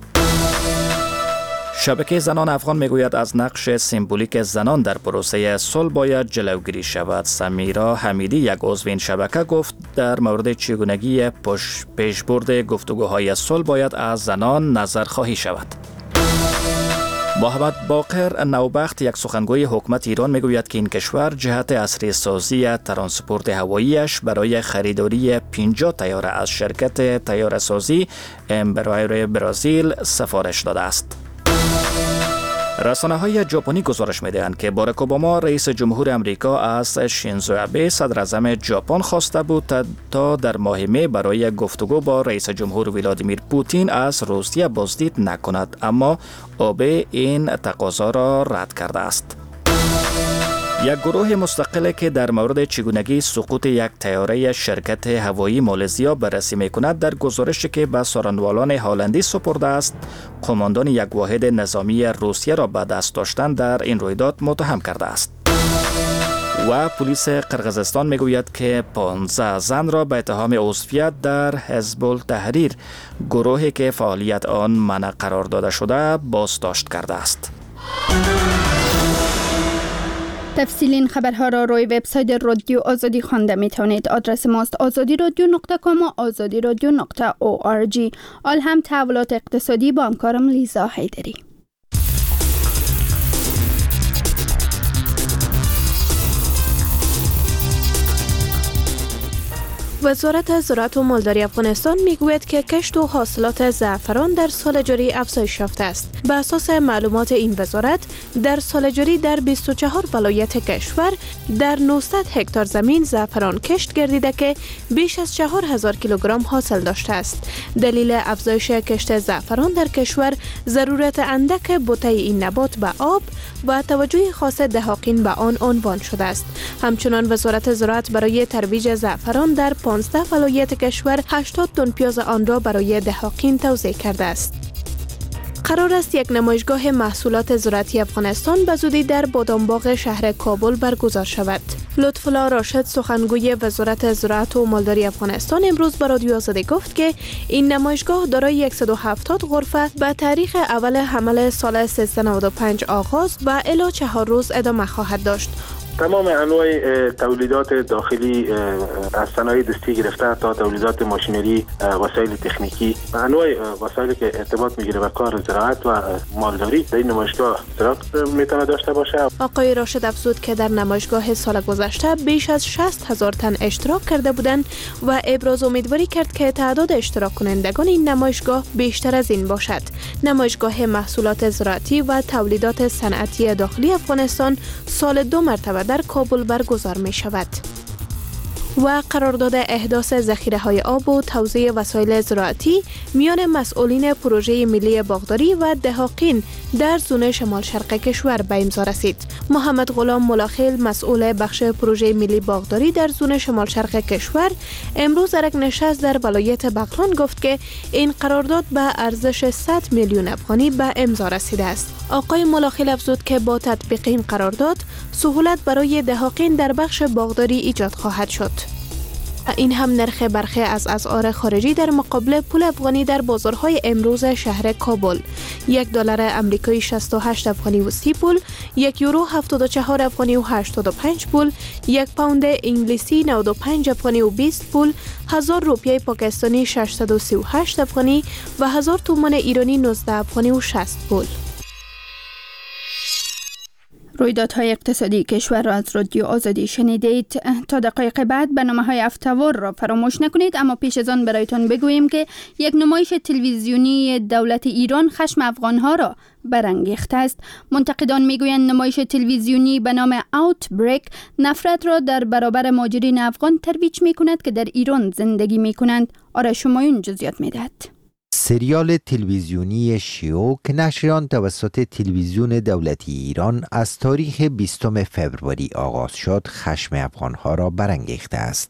شبکه زنان افغان میگوید از نقش سمبولیک زنان در پروسه صلح باید جلوگیری شود. سمیرا حمیدی، یک عضو این شبکه، گفت در مورد چگونگی پیشبرد گفتگوهای صلح باید از زنان نظرخواهی شود. محمد باقر نوبخت، یک سخنگوی حکومت ایران، میگوید که این کشور جهت عصری سازی ترانسپورت هواییش برای خریداری پنجاه طیاره از شرکت طیاره سازی امبرایر برزیل سفارش داده است. رسانه های ژاپنی گزارش می‌دهند که باراک اوباما رئیس جمهور امریکا از شینزو آبه صدر اعظم ژاپن خواسته بود تا در ماه می برای گفتگو با رئیس جمهور ولادیمیر پوتین از روسیه بازدید نکند، اما آبه این تقاضا را رد کرده است. یک گروه مستقل که در مورد چگونگی سقوط یک طیاره شرکت هوایی مالزیا بررسی می‌کند، در گزارشی که به سارنوالان هالندی سپرده است، قماندان یک واحد نظامی روسیه را به دست داشتن در این رویداد متهم کرده است. و پلیس قرقیزستان میگوید که پانزده زن را به اتهام عضویت در حزب التحریر، گروهی که فعالیت آن منع قرار داده شده، بازداشت کرده است. تفصیل این خبرها را روی وبسایت رادیو آزادی خوانده می توانید. آدرس ماست آزادی رادیو نقطه کام و آزادی رادیو نقطه او آر جی. آل هم تحولات اقتصادی با همکارم لیزا حیدری. وزارت زراعت و مالداری افغانستان میگوید که کشت و حاصلات زعفران در سال جاری افزایش یافته است. به اساس معلومات این وزارت، در سال جاری در بیست و چهار ولایت کشور در نهصد هکتار زمین زعفران کشت گردیده که بیش از چهار هزار کیلوگرم حاصل داشته است. دلیل افزایش کشت زعفران در کشور ضرورت اندک بوته این نبات به آب و توجه خاص دهاقین به آن عنوان شده است. همچنان وزارت زراعت برای ترویج زعفران در پانزده ولایت کشور هشتاد تن پیاز آن را برای دهاقین توزیع کرده است. قرار است یک نمایشگاه محصولات زراعتی افغانستان به زودی در بادامباغ شهر کابل برگزار شود. لطف‌الله راشد، سخنگوی وزارت زراعت و مالداری افغانستان، امروز به رادیو آزادی گفت که این نمایشگاه دارای صد و هفتاد غرفه به تاریخ اول حمل سال سیصد و نود و پنج آغاز و الی چهار روز ادامه خواهد داشت. تمام انواع تولیدات داخلی از صنایع دستی گرفته تا تولیدات ماشینری، وسایل تکنیکی، انواع وسایلی که ارتباط میگیره به کار زراعت و مالداری در این نمایشگاه اشتراک میتونه داشته باشه. آقای راشد افزود که در نمایشگاه سال گذشته بیش از شصت هزار تن اشتراک کرده بودند و ابراز امیدواری کرد که تعداد اشتراک کنندگان این نمایشگاه بیشتر از این باشد. نمایشگاه محصولات زراعتی و تولیدات صنعتی داخلی افغانستان سال دو مرتبه در کابل برگزار می شود. و قرارداد احداث ذخیره‌های آب و توزیع وسایل زراعتی میان مسئولین پروژه ملی باغداری و دهاقین در زون شمال شرق کشور به امضا رسید. محمد غلام ملاخیل، مسئول بخش پروژه ملی باغداری در زون شمال شرق کشور، امروز در یک نشست در ولایت بغلان گفت که این قرارداد به ارزش صد میلیون افغانی به امضا رسیده است. آقای ملاخیل افزود که با تطبیق این قرارداد سهولت برای دهاقین در بخش باغداری ایجاد خواهد شد. این هم نرخ برخی از اسعار خارجی در مقابل پول افغانی در بازارهای امروز شهر کابل. یک دلار امریکایی شصت و هشت افغانی و سی پول، یک یورو هفتاد و چهار افغانی و هشتاد و پنج پول، یک پوند انگلیسی نود و پنج افغانی و بیست پول، هزار روپیه پاکستانی ششصد و سی و هشت افغانی و هزار تومان ایرانی نوزده افغانی و شصت پول. رویدادهای اقتصادی کشور را از رادیو آزادی شنیدید. تا دقایق بعد برنامه‌های هفته‌وار را فراموش نکنید، اما پیش از آن برایتان بگوییم که یک نمایش تلویزیونی دولت ایران خشم افغان‌ها را برانگیخته است. منتقدان میگویند نمایش تلویزیونی به نام Outbreak نفرت را در برابر مهاجرین افغان ترویج می‌کند که در ایران زندگی می‌کنند. آرش همایون جزئیات می‌دهد. سریال تلویزیونی شیو که نشر آن توسط تلویزیون دولتی ایران از تاریخ بیستم فوریه آغاز شد، خشم افغانها را برانگیخته است.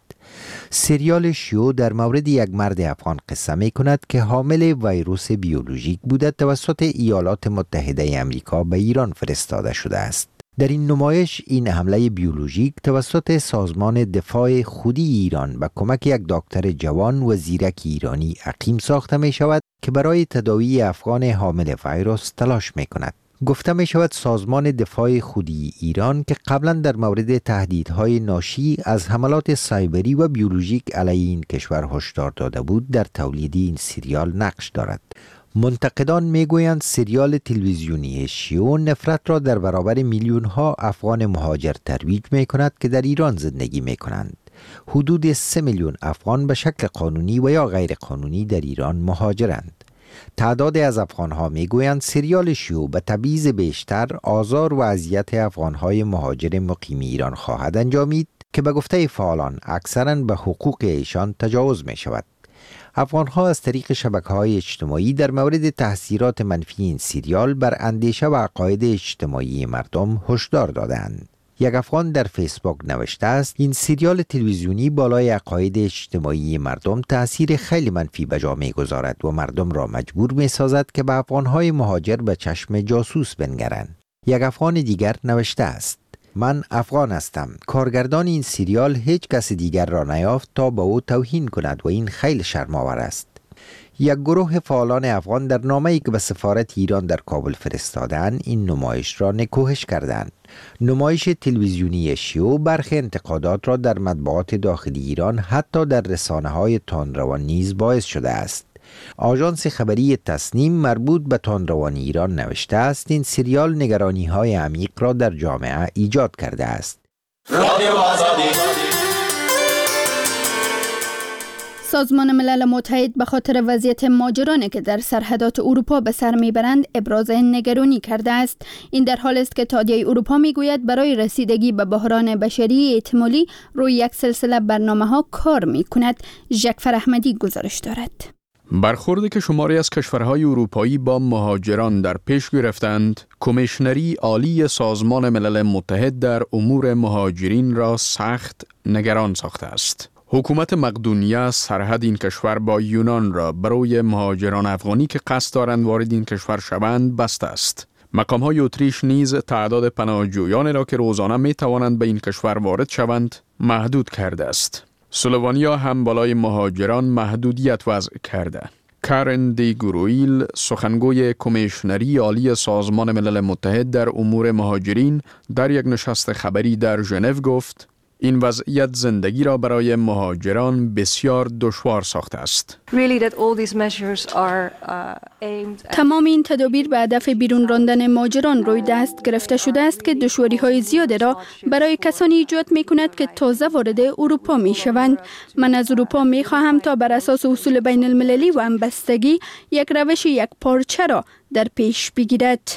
سریال شیو در مورد یک مرد افغان قصه می کند که حامل ویروس بیولوژیک بوده توسط ایالات متحده آمریکا به ایران فرستاده شده است. در این نمایش این حمله بیولوژیک توسط سازمان دفاع خودی ایران به کمک یک دکتر جوان و زیرک ایرانی اقیم ساخته می شود که برای تداوی افغان حامل ویروس تلاش می کند. گفته می شود سازمان دفاع خودی ایران که قبلا در مورد تهدیدهای ناشی از حملات سایبری و بیولوژیک علیه این کشور هشدار داده بود، در تولید این سریال نقش دارد. منتقدان میگویند سریال تلویزیونی شیو نفرت را در برابر میلیون ها افغان مهاجر ترویج می کند که در ایران زندگی می کنند. حدود سه میلیون افغان به شکل قانونی و یا غیر قانونی در ایران مهاجرند. تعداد از افغانها میگویند سریال شیو به تبعیض بیشتر آزار و اذیت افغانهای مهاجر مقیم ایران خواهد انجامید که به گفته فعالان اکثراً به حقوق ایشان تجاوز می شود. افغانها از طریق شبکه‌های اجتماعی در مورد تاثیرات منفی این سریال بر اندیشه و عقاید اجتماعی مردم هشدار دادند. یک افغان در فیسبوک نوشته است این سریال تلویزیونی بالای عقاید اجتماعی مردم تأثیر خیلی منفی به جا می‌گذارد و مردم را مجبور می‌سازد که به افغان‌های مهاجر به چشم جاسوس بنگرند. یک افغان دیگر نوشته است من افغان هستم. کارگردان این سریال هیچ کس دیگر را نیافت تا به او توهین کند و این خیلی شرم‌آور است. یک گروه فعالان افغان در نامه‌ای که به سفارت ایران در کابل فرستادند این نمایش را نکوهش کردند. نمایش تلویزیونی شیو برخی انتقادات را در مطبوعات داخلی ایران حتی در رسانه‌های تندروان نیز باعث شده است. آژانس خبری تصنیم مربوط به تندروان ایران نوشته است این سریال نگرانی‌های عمیق را در جامعه ایجاد کرده است. رادیو آزادی. سازمان ملل متحد به خاطر وضعیت مهاجرانی که در سرحدات اروپا به سر میبرند ابراز نگرانی کرده است. این در حال است که اتحادیه اروپا میگوید برای رسیدگی به بحران بشری احتمالی روی یک سلسله برنامه‌ها کار میکند. ژکفر احمدی گزارش دارد. برخوردی که شماری از کشورهای اروپایی با مهاجران در پیش گرفتند، کمیشنری عالی سازمان ملل متحد در امور مهاجرین را سخت نگران ساخته است. حکومت مقدونیه سرحد این کشور با یونان را برای مهاجران افغانی که قصد دارند وارد این کشور شوند بسته است. مقام‌های اتریش نیز تعداد پناهجویانی را که روزانه می توانند به این کشور وارد شوند محدود کرده است. سلوونیا هم بالای مهاجران محدودیت وضع کرده. کارن دی گرویل سخنگوی کمیشنری عالی سازمان ملل متحد در امور مهاجرین در یک نشست خبری در ژنو گفت این وضعیت زندگی را برای مهاجران بسیار دشوار ساخته است. تمام این تدابیر به هدف بیرون راندن مهاجران روی دست گرفته شده است که دشواری‌های زیادی را برای کسانی ایجاد می‌کند که تازه وارد اروپا می‌شوند. من از اروپا می‌خواهم تا بر اساس اصول بین المللی و همبستگی یک روش یک پارچه را در پیش بگیرد.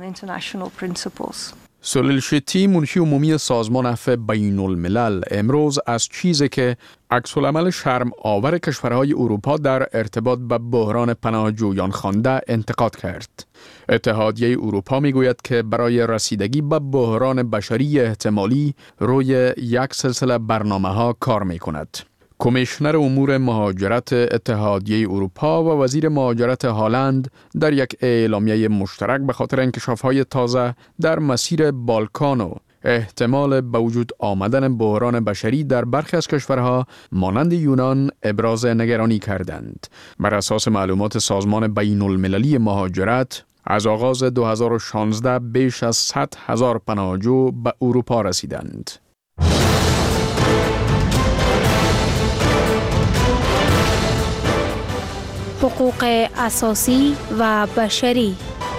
سلیل شتی منشی عمومی سازمان عفو بین الملل امروز از چیزی که عکس العمل شرم آور کشورهای اروپا در ارتباط به بحران پناهجویان خوانده انتقاد کرد. اتحادیه اروپا میگوید که برای رسیدگی به بحران بشری احتمالی روی یک سلسله برنامه‌ها کار می‌کند. کمیشنر امور مهاجرت اتحادیه اروپا و وزیر مهاجرت هلند در یک اعلامیه مشترک به خاطر انکشاف‌های تازه در مسیر بالکان و احتمال به وجود آمدن بحران بشری در برخی از کشورها مانند یونان ابراز نگرانی کردند. بر اساس معلومات سازمان بین المللی مهاجرت، از آغاز دو هزار و شانزده بیش از صد هزار پناهجو به اروپا رسیدند. حقوق اساسی و بشری.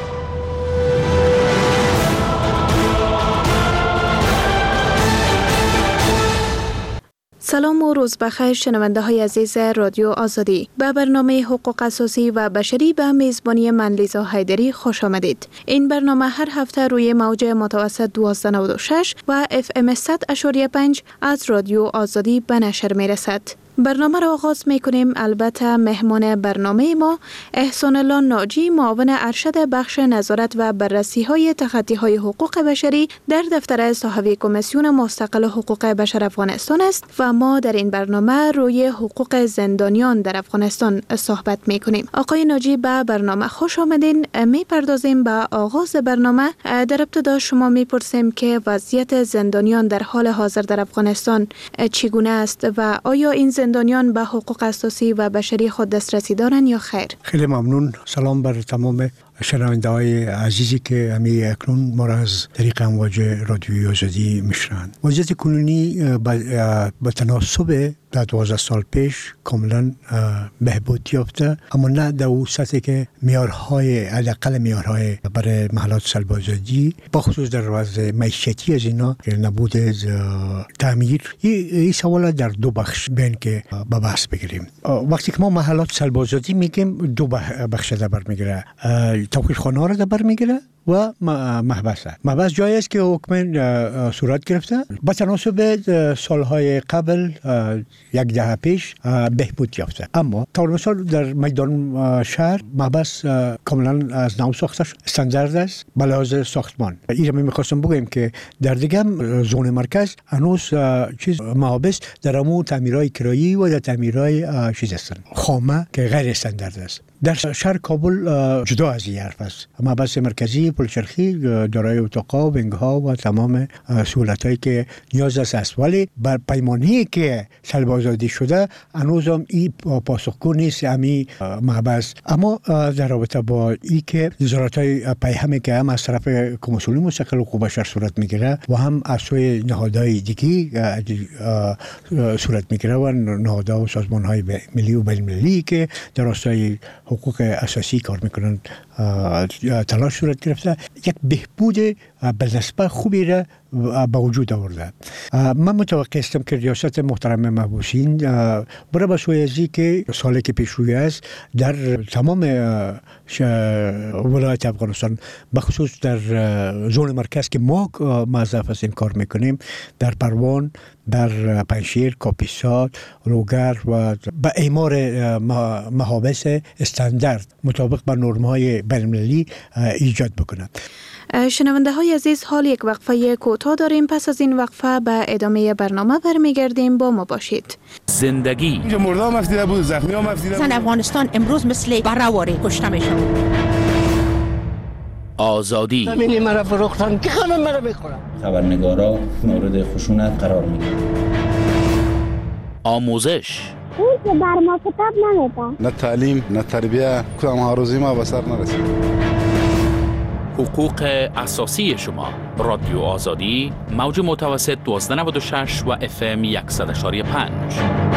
سلام و روز بخیر شنونده های عزیز رادیو آزادی. به برنامه حقوق اساسی و بشری به میزبانی من لیزا حیدری خوش آمدید. این برنامه هر هفته روی موج متوسط دویست و نود و شش و اف ام صد و پنج از رادیو آزادی به نشر می رسد. برنامه را آغاز می کنیم. البته مهمان برنامه ما احسان الله ناجی، معاون ارشد بخش نظارت و بررسی های تخطی های حقوق بشری در دفتر صاحب کمیسیون مستقل حقوق بشر افغانستان است و ما در این برنامه روی حقوق زندانیان در افغانستان صحبت می کنیم. آقای ناجی به برنامه خوش آمدین. می پردازیم به آغاز برنامه. در ابتدا شما می پرسیم که وضعیت زندانیان در حال حاضر در افغانستان چگونه است و آیا این زندانیان به حقوق اساسی و بشری خود دسترسی دارند یا خیر؟ خیلی ممنون. سلام بر تمام شنونده های عزیزی که همی اکنون ما را از طریق امواج رادیوی آزادی میشنوند. وضعیت کنونی به تناسب در دوازده سال پیش کاملا بهبود یافته، اما نه در اون سطحی که معیارهای حداقل معیارهای برای محلات سلب آزادی، با خصوص در وضع معیشتی از اینا که نبود تعمیر. این سوال در دو بخش بین که به بحث بگیریم. وقتی که ما محلات سلب آزادی میگیم دو بخش در بر میگیره، توقیف‌خانه ها را در بر میگیره و محبس. محبس جایی است که حکم صورت گرفته با تناسب سالهای قبل یک دهه پیش بهبود یافته، اما طور مثال در میدان شهر محبس کاملا از نو ساخته شد، استاندارد است به لحاظ ساختمان. این رو می‌خواستم بگم که در دیگه زون مرکز هنوز چیز محبس در امو تعمیرهای کرایی و در تعمیرهای چیز هستند خامه که غیر استاندارد است. در شهر کابل جدا از این حرف است. محبس مرکزی پلچرخی دارای اتاق‌ها و بنگ‌ها و تمام سهولت‌هایی که نیاز است، ولی بر پیمانه‌ای که سلب آزادی شده هنوز هم این پاسخگو نیست امی محبس. اما در رابطه با این که نظارت‌های پیهمی که هم از طرف کمیسیون مستقل حقوق بشر صورت میگیره و هم از سوی نهادهای دیگی صورت میگیره و نهادها و سازمان‌های ملی و بین‌المللی که در راستای حقوق اساسی کار میکنن تلاش صورت گرفته، یک بهبود به نسبت خوبی را به وجود آورده. من متوقع هستم که ریاست محترم محبوسین برای به سوی ازی که سالی که پیش روی است در تمام ولایت افغانستان، بخصوص در زون مرکز که ما موظف هستیم کار میکنیم، در پروان، در پنشیر، کاپیسا، روگر و به اعمار محابس استاندارد مطابق با نرم‌های بین‌المللی ایجاد بکنند. شنونده های عزیز، حال یک وقفه کوتاه داریم. پس از این وقفه به ادامه برنامه برمیگردیم. با ما باشید. زندگی اینجا مردم مفتیده بود، زخمی ها مفتیده بود. زن افغانستان امروز مثل برهواری کشته میشن. آزادی زمینی مرا فروختن که خانم مرا میخورن. خبرنگارا مورد خشونت قرار میگیرن. آموزش اون که بر ما کتاب نمیده. نه تعلیم نه تربیه، کدام هاروزی ما به سر نرسید. حقوق اساسی شما. رادیو آزادی، موج متوسط دویست و نود و شش و اف ام صد و پنج.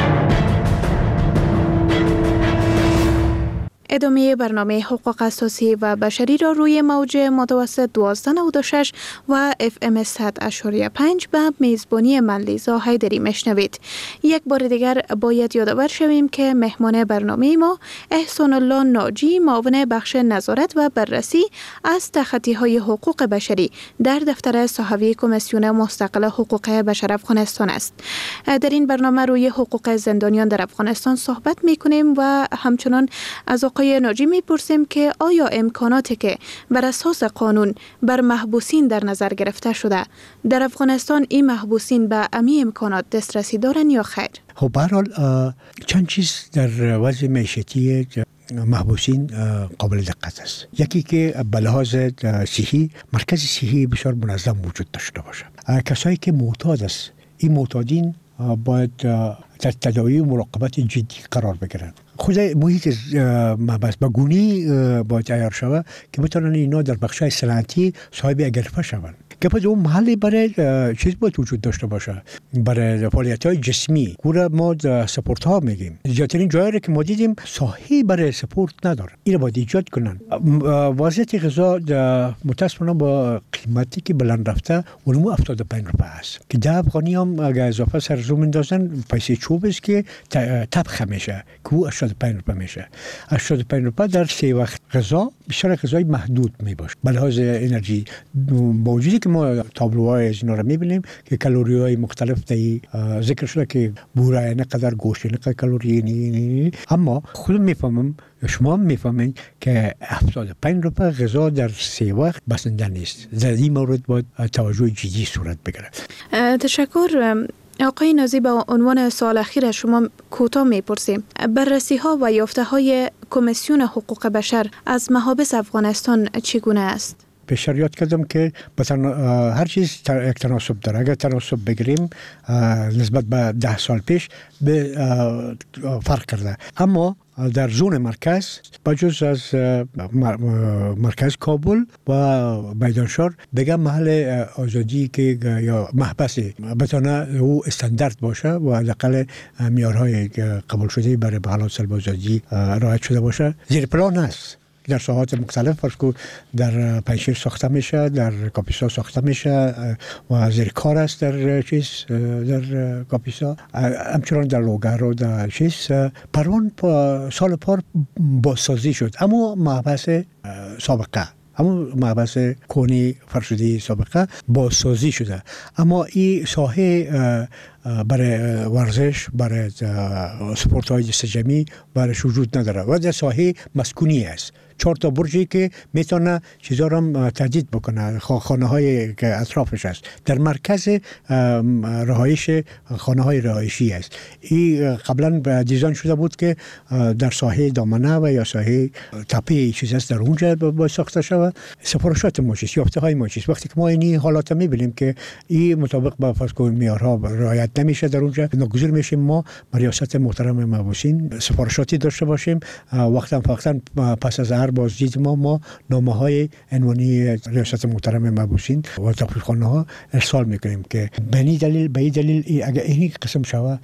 ادامه برنامه حقوق اساسی و بشری را روی موج متوسط دویست و نود و شش و اف ام صد و پنج به میزبانی من لیزا حیدری مشنوید. یک بار دیگر باید یادآور شویم که مهمان برنامه ما احسان الله ناجی، معاون بخش نظارت و بررسی از تخطی های حقوق بشری در دفتر صاحب کمیسیون مستقل حقوق بشر افغانستان است. در این برنامه روی حقوق زندانیان در افغانستان صحبت می کنیم و همچنان از آقای ناجی میپرسیم که آیا امکاناتی که بر اساس قانون بر محبوسین در نظر گرفته شده در افغانستان، این محبوسین به امی امکانات دسترسی دارن یا خیر؟ خب به هر حال چند چیز در وضع معیشتی محبوسین قابل دقت است. یکی که به لحاظ صحی مرکز صحی بسیار منظم وجود داشته باشه. کسایی که معتاد است، این معتادین باید در تداوی و مراقبت جدی قرار بگیرن. خود محیط محبس به گونی باید تیار شود که بتونن اینا در بخشای صنعتی صاحب اگرفه شوند. که باید اون محلی برای چیز باید وجود داشته باشه، برای فعالیت های جسمی. گوره ما سپورت ها میگیم، زیادترین جایی که ما دیدیم ساحی برای سپورت نداره، این باید ایجاد کنن. وضعیت غذا متاسفانه با قیمتی که بلند رفته اونمو هفتاد و پنج روپیه است که ده افغانی هم اگه اضافه سر زوم اندازن پیسه چوب است که طبخ میشه که او هشتاد و پنج روپیه میشه. هشتاد و پنج روپیه در سه وقت غذا بسیار غذای محدود میباشه به لحاظ انرژی. با وجودی که ما تابلوهای از اینا رو میبینیم که کالری های مختلف تایی ذکر شده که بوره نه قدر گوشت نه قدر کالری نی، اما خودم میفهمم شما میفهمین که هفتاد و پنج روپیه غذا در سه وقت بسنده نیست. در این مورد باید توجه جدی صورت بگیره. تشکر. آقای نازی، به عنوان سوال اخیر شما کوتاه میپرسیم، بررسی ها و یافته های کمیسیون حقوق بشر از محابس افغانستان چگونه است؟ پیشتر یاد کردم که هر چیز یک تناسب داره. اگر تناسب بگیریم نسبت به ده سال پیش به فرق کرده، اما در زون مرکز بجز از مرکز کابل و میدانشار دیگه محل آزادی که یا محبسی بتونه او استاندارد باشه و حداقل معیارهای قبول شده برای به حالات سلب آزادی رعایت شده باشه زیر پلان است. در ساحات مختلف فرض کو در پنشیر ساخته میشه، در کاپیسا ساخته میشه و زیر کار است در چیز در کاپیسا، همچنان در لوگر و در چیز پروان سال پار بازسازی شد، اما محبس سابقه همون محبس کونی فرشدی سابقه بازسازی شده، اما این ساحه برای ورزش، برای سپورت های جست جمعی برایش وجود نداره و در ساحه مسکونی است. چهار تا برجی که میتونه چیزا رو تهدید بکنه، خانه های که اطرافش است. در مرکز رهایش خانه های رهایشی است. این قبلا دیزاین شده بود که در ساحه دامنه و یا ساحه تپه چیز است در اونجا با ساخته شود. سفارشات ما چیست، یافته های ما چیست. وقتی که ما این حالات میبینیم که این مطابق با فرض کن معیارها رعایت نمیشه در اونجا، ناگزیر میشیم ما ریاست محترم محبوسین سفارشاتی داشته باشیم. وقتا فقطا پس از هر بازدید ما ما نامه های عنوانی ریاست محترم محبوسین و تفریحخانه ها ارسال میکنیم که به این دلیل به این دلیل اگر این قسم شود،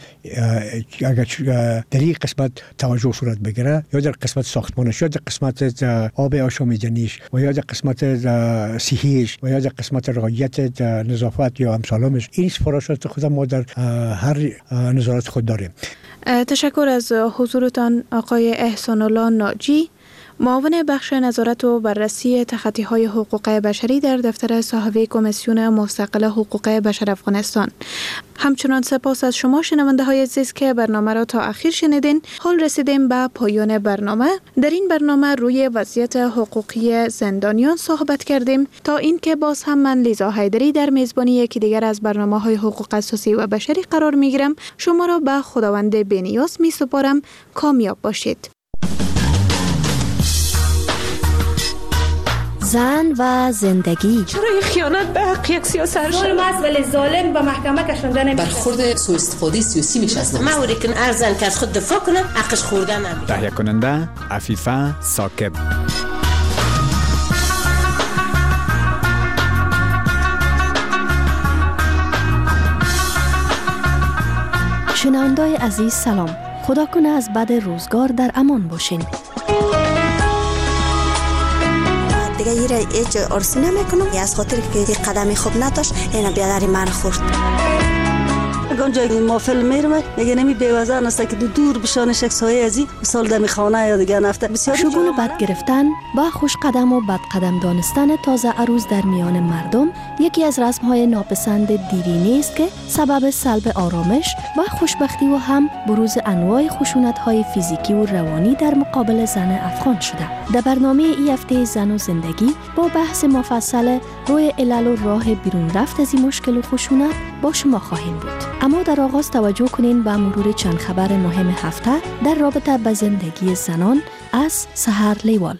اگر در این قسمت توجه صورت بگیره یا در قسمت ساختمانش یا در قسمت آب آشامیدنیش و یا در قسمت صحیش و یا در قسمت رعایت نظافت یا امثالش، این سفارشات خود ما در هر نظارت خود داریم. تشکر از حضورتان آقای احسان الله ناجی، معاون بخش نظارت و بررسی تخطی‌های حقوق بشری در دفتر صاحب کمیسیون مستقل حقوق بشر افغانستان. همچنان سپاس از شما شنونده های عزیز که برنامه را تا اخیر شنیدین. حال رسیدیم به پایان برنامه. در این برنامه روی وضعیت حقوقی زندانیان صحبت کردیم تا اینکه باز هم من لیزا حیدری در میزبانی یکی دیگر از برنامه‌های حقوق اساسی و بشری قرار میگیرم. شما را به خداوند بی‌نیاز میسپارم. کامیاب باشید. زن و زندگی. چرا این خیانت به حق یک سیاست ظلم است ولی ظالم به محکمه کشانده نمیشه. برخورد سوء استفاده سیاسی میشه از نمیشه. موری که ارزن که از خود دفاع کنه حقش خورده نمیشه. تهیه کننده عفیفه ساکب. شنونده‌های عزیز سلام. خدا کنه از بد روزگار در امان باشین. دیگه ایره هیچ ارسی نمیکنم، از خاطر که قدمی خوب نداشت اینا بیادری من خورد. اونجا ما فیلم میرم میگه نمی بیوزن است که دور بشانش یک سایه ازی مثال دمی خانه یا دیگه نفته بسیار شگون بد گرفتن با خوش قدم و بد قدم دانستن تازه عروس در میان مردم یکی از رسم‌های ناپسند دیرینه است که سبب سلب آرامش و خوشبختی و هم بروز انواع خشونت‌های فیزیکی و روانی در مقابل زن افغان شده. در برنامه این هفته زن و زندگی با بحث مفصل روی علل و راه بیرون رفت از این مشکل و خشونت با شما خواهیم بود. اما در آغاز توجه کنین به مرور چند خبر مهم هفته در رابطه با زندگی زنان از سحر لیوال.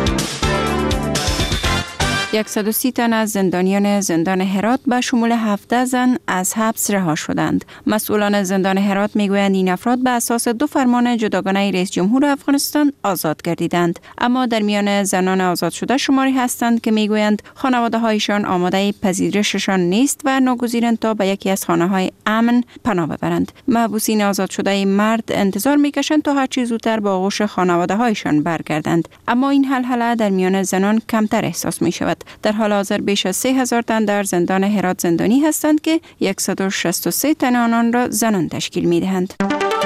صد و سی تن از زندانیان زندان هرات به شمول هفده زن از حبس رها شدند. مسئولان زندان هرات میگویند این افراد به اساس دو فرمان جداگانه رئیس جمهور افغانستان آزاد گردیدند. اما در میان زنان آزاد شده شماری هستند که میگویند خانواده هایشان آماده پذیرششان نیست و ناگزیرند تا به یکی از خانه های امن پناه ببرند. محبوسین آزاد شده مرد انتظار میکشند تا هر چه زودتر با آغوش خانواده هایشان برگردند. اما این هلهله در میان زنان کمتر احساس می شود. در حال حاضر بیش از سه هزار تن در زندان هرات زندانی هستند که صد و شصت و سه تن آنان را زنان تشکیل می دهند.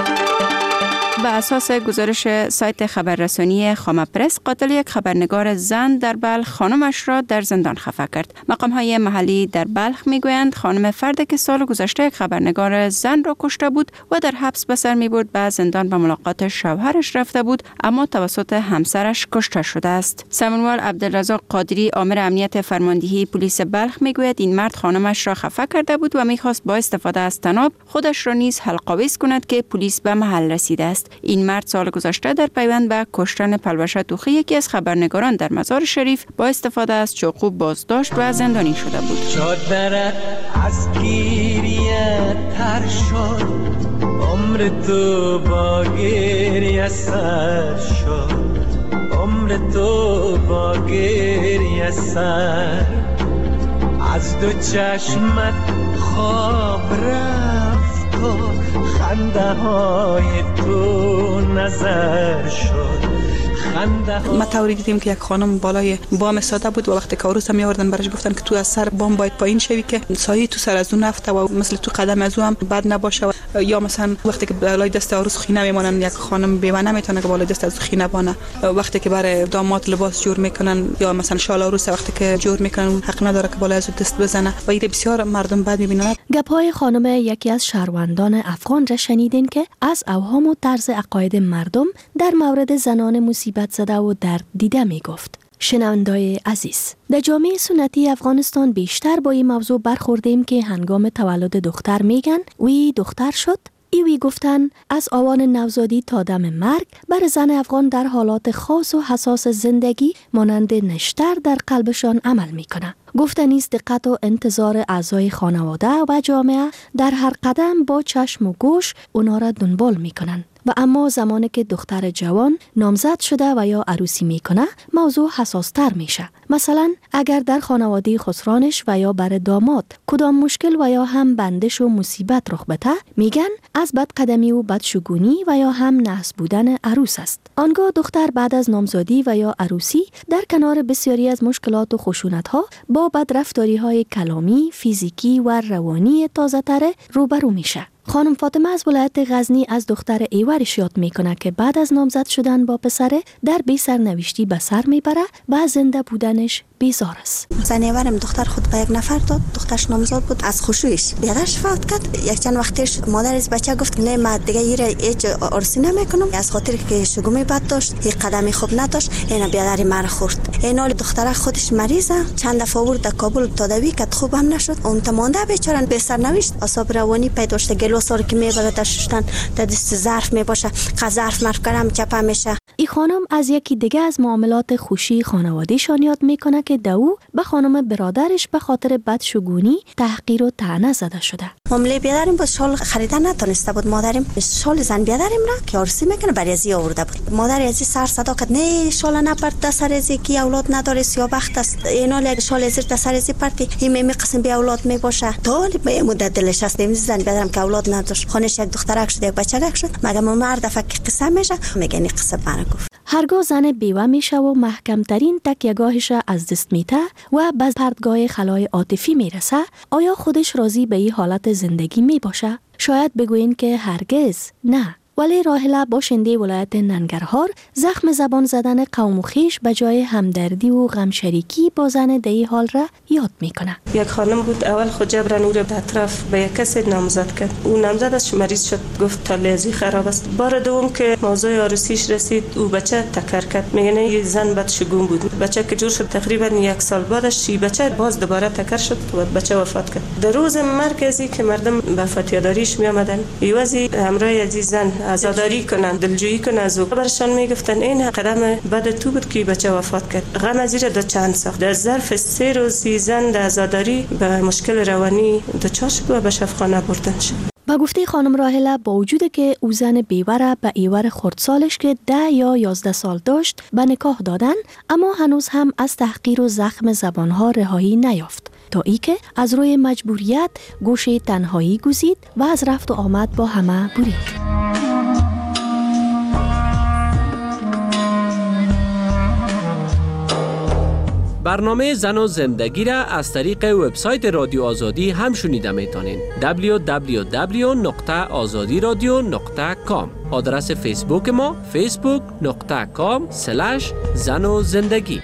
به اساس گزارش سایت خبررسانی خامه پرس، قاتل یک خبرنگار زن در بلخ خانمش را در زندان خفه کرد. مقام‌های محلی در بلخ میگویند خانم فرد که سال گذشته یک خبرنگار زن را کشته بود و در حبس به سر میبرد به زندان به ملاقات شوهرش رفته بود، اما توسط همسرش کشته شده است. سمنوال عبدالرزاق قادری، آمر امنیت فرماندهی پلیس بلخ میگوید این مرد خانمش را خفه کرده بود و میخواست با استفاده از طناب خودش را نیز حلق‌آویز کند که پلیس به محل رسیده است. این مرد سال گذشته در پیوند به کشتن پلوشه توخی یکی از خبرنگاران در مزار شریف با استفاده از چاقو بازداشت و زندانی شده بود. چادرت از گریه تر شد، عمر تو با گریه سر شد، عمر تو با گریه سر، از دو چشمت خواب رفت و خنده های تو نظر شد. ما طوری دیدیم که یک خانم بالای بام ساده بود و وقتی که عروس می آوردن برش گفتن که تو از سر بام باید پایین شوی که سایه تو سر از اون رفته و مثل تو قدم از هم بد نباشه. یا مثلا وقتی که بالای دست عروس خینه میمونن، یک خانم بیوه نمیتونه که بالای دست از خینه بانه. وقتی که برای داماد لباس جور میکنن یا مثلا شال عروس وقتی که جور میکنن حق نداره که بالای از دست بزنه و این بسیار مردم بد میبینن. گپای خانم یکی از شهروندان افغان را شنیدین که از اوهام و طرز عقاید مردم در مورد زنان مصیبت زده و درد دیده می گفت. شنوندای عزیز، در جامعه سنتی افغانستان بیشتر با این موضوع برخوردیم که هنگام تولد دختر میگن وی دختر شد، ایوی گفتن از آوان نوزادی تا دم مرگ بر زن افغان در حالات خاص و حساس زندگی مانند نشتر در قلبشان عمل میکنه. گفتن نیست دقت و انتظار اعضای خانواده و جامعه در هر قدم با چشم و گوش اونا را دنبال میکنن. و اما زمانی که دختر جوان نامزد شده و یا عروسی میکنه موضوع حساس تر میشه. مثلا اگر در خانواده خسرانش و یا بر داماد کدام مشکل و یا هم بندش و مصیبت رخ بده، میگن از بدقدمی و بدشگونی و یا هم نحس بودن عروس است. آنگاه دختر بعد از نامزادی و یا عروسی در کنار بسیاری از مشکلات و خشونت ها با بدرفتاری های کلامی، فیزیکی و روانی تازه تر روبرو میشه. خانم فاطمه از ولایت غزنی از دختر ایورش یاد میکنه که بعد از نامزد شدن با پسر در بی سرنوشتی به سر میبره و زنده بودنش بیزار است. زن ایورم دختر خود به یک نفر داد، دخترش نامزد بود، از خوشویش بیادرش فوت کرد. یک چند وقتش مادر از بچه گفت نه من دیگه ایره هیچ عرسی نمیکنم، از خاطر که شگومی بد داشت، یک قدمی خوب نداشت، اینا بیادری مر خورد. اینا دختره خودش مریضه، چند دفعه آورد در کابل تداوی کرد، خوبم نشد. اون تمانده بیچاره به سرنوشت، اعصاب روانی پیدا داشته، گلوساری که میبره در ششتن در دست ظرف میباشه، ظرف مرف کردم چپه میشه. این خانم از یکی دیگه از معاملات خوشی خانواده‌شان یاد میکنه که دو به خانم برادرش به خاطر بدشگونی تحقیر و طعنه زده شده. معامله بیادریم با شال خریدن نتونسته بود. مادریم شال زن بیادریم را که عرسی میکنه برای ازی آورده بود. مادر ازی سر صدا کرد نه شال نپرت در سر ازی کی اولاد نداره، سیاه‌بخت است. اینا له شال ازی در سر ازی پرتی این می قسم بی اولاد میباشه. طالب به مدت دلش است نمیز زن بیادرم که اولاد نداشت. خانش یک دخترک شد، یک بچه‌ک شد. مگه مرد فکر قسم میشه میگه این قصه برا گفت. هرگاه زن بیوه میشه و محکمترین تکیه‌گاهش از دست میته و به پرتگاه خلای عاطفی میرسه، آیا خودش راضی به این حالت زندگی میباشه؟ شاید بگوین که هرگز نه. ولی راهله باشنده ولایت ننگرهار زخم زبان زدن قوم و خویش به جای همدردی و غمشریکی با زن در این حال را یاد میکنه. یک خانم بود اول خود جبران او را به اطراف به یک کسی نامزد کرد. او نامزدش مریض شد، گفت تالیزی خراب است. بار دوم که موضوع عروسیش رسید او بچه تکر کرد. میگن این زن بد شگون بود. بچه که جور شد تقریبا یک سال بعدش این بچه باز دوباره تکر شد و بچه وفات کرد. در روز مرکزی که مردم به فتیاداریش می آمدن ایوازی همراه عزیزان عزاداری کنن، دلجویی کنن از او. برشان میگفتن این قدم بعد تو بود که بچه وفات کرد. غم از زیر دو چند ساخت. در ظرف سه روز زن در عزاداری به مشکل روانی دچار شد و به شفاخانه بردن شد. با گفته خانم راهله با وجود که او زن بیوره به ایور خردسالش که ده یا یازده سال داشت به نکاح دادن، اما هنوز هم از تحقیر و زخم زبانها رهایی نیافت تا ای که از روی مجبوریت گوشه تنهایی گزید و از رفت و آمد با همه برید. برنامه زن و زندگی را از طریق وبسایت رادیو آزادی هم شنیده میتونین. دبلیو دبلیو دبلیو نقطه آزادی رادیو نقطه کام. آدرس فیسبوک ما فیسبوک نقطه کام سلش زن و زندگی.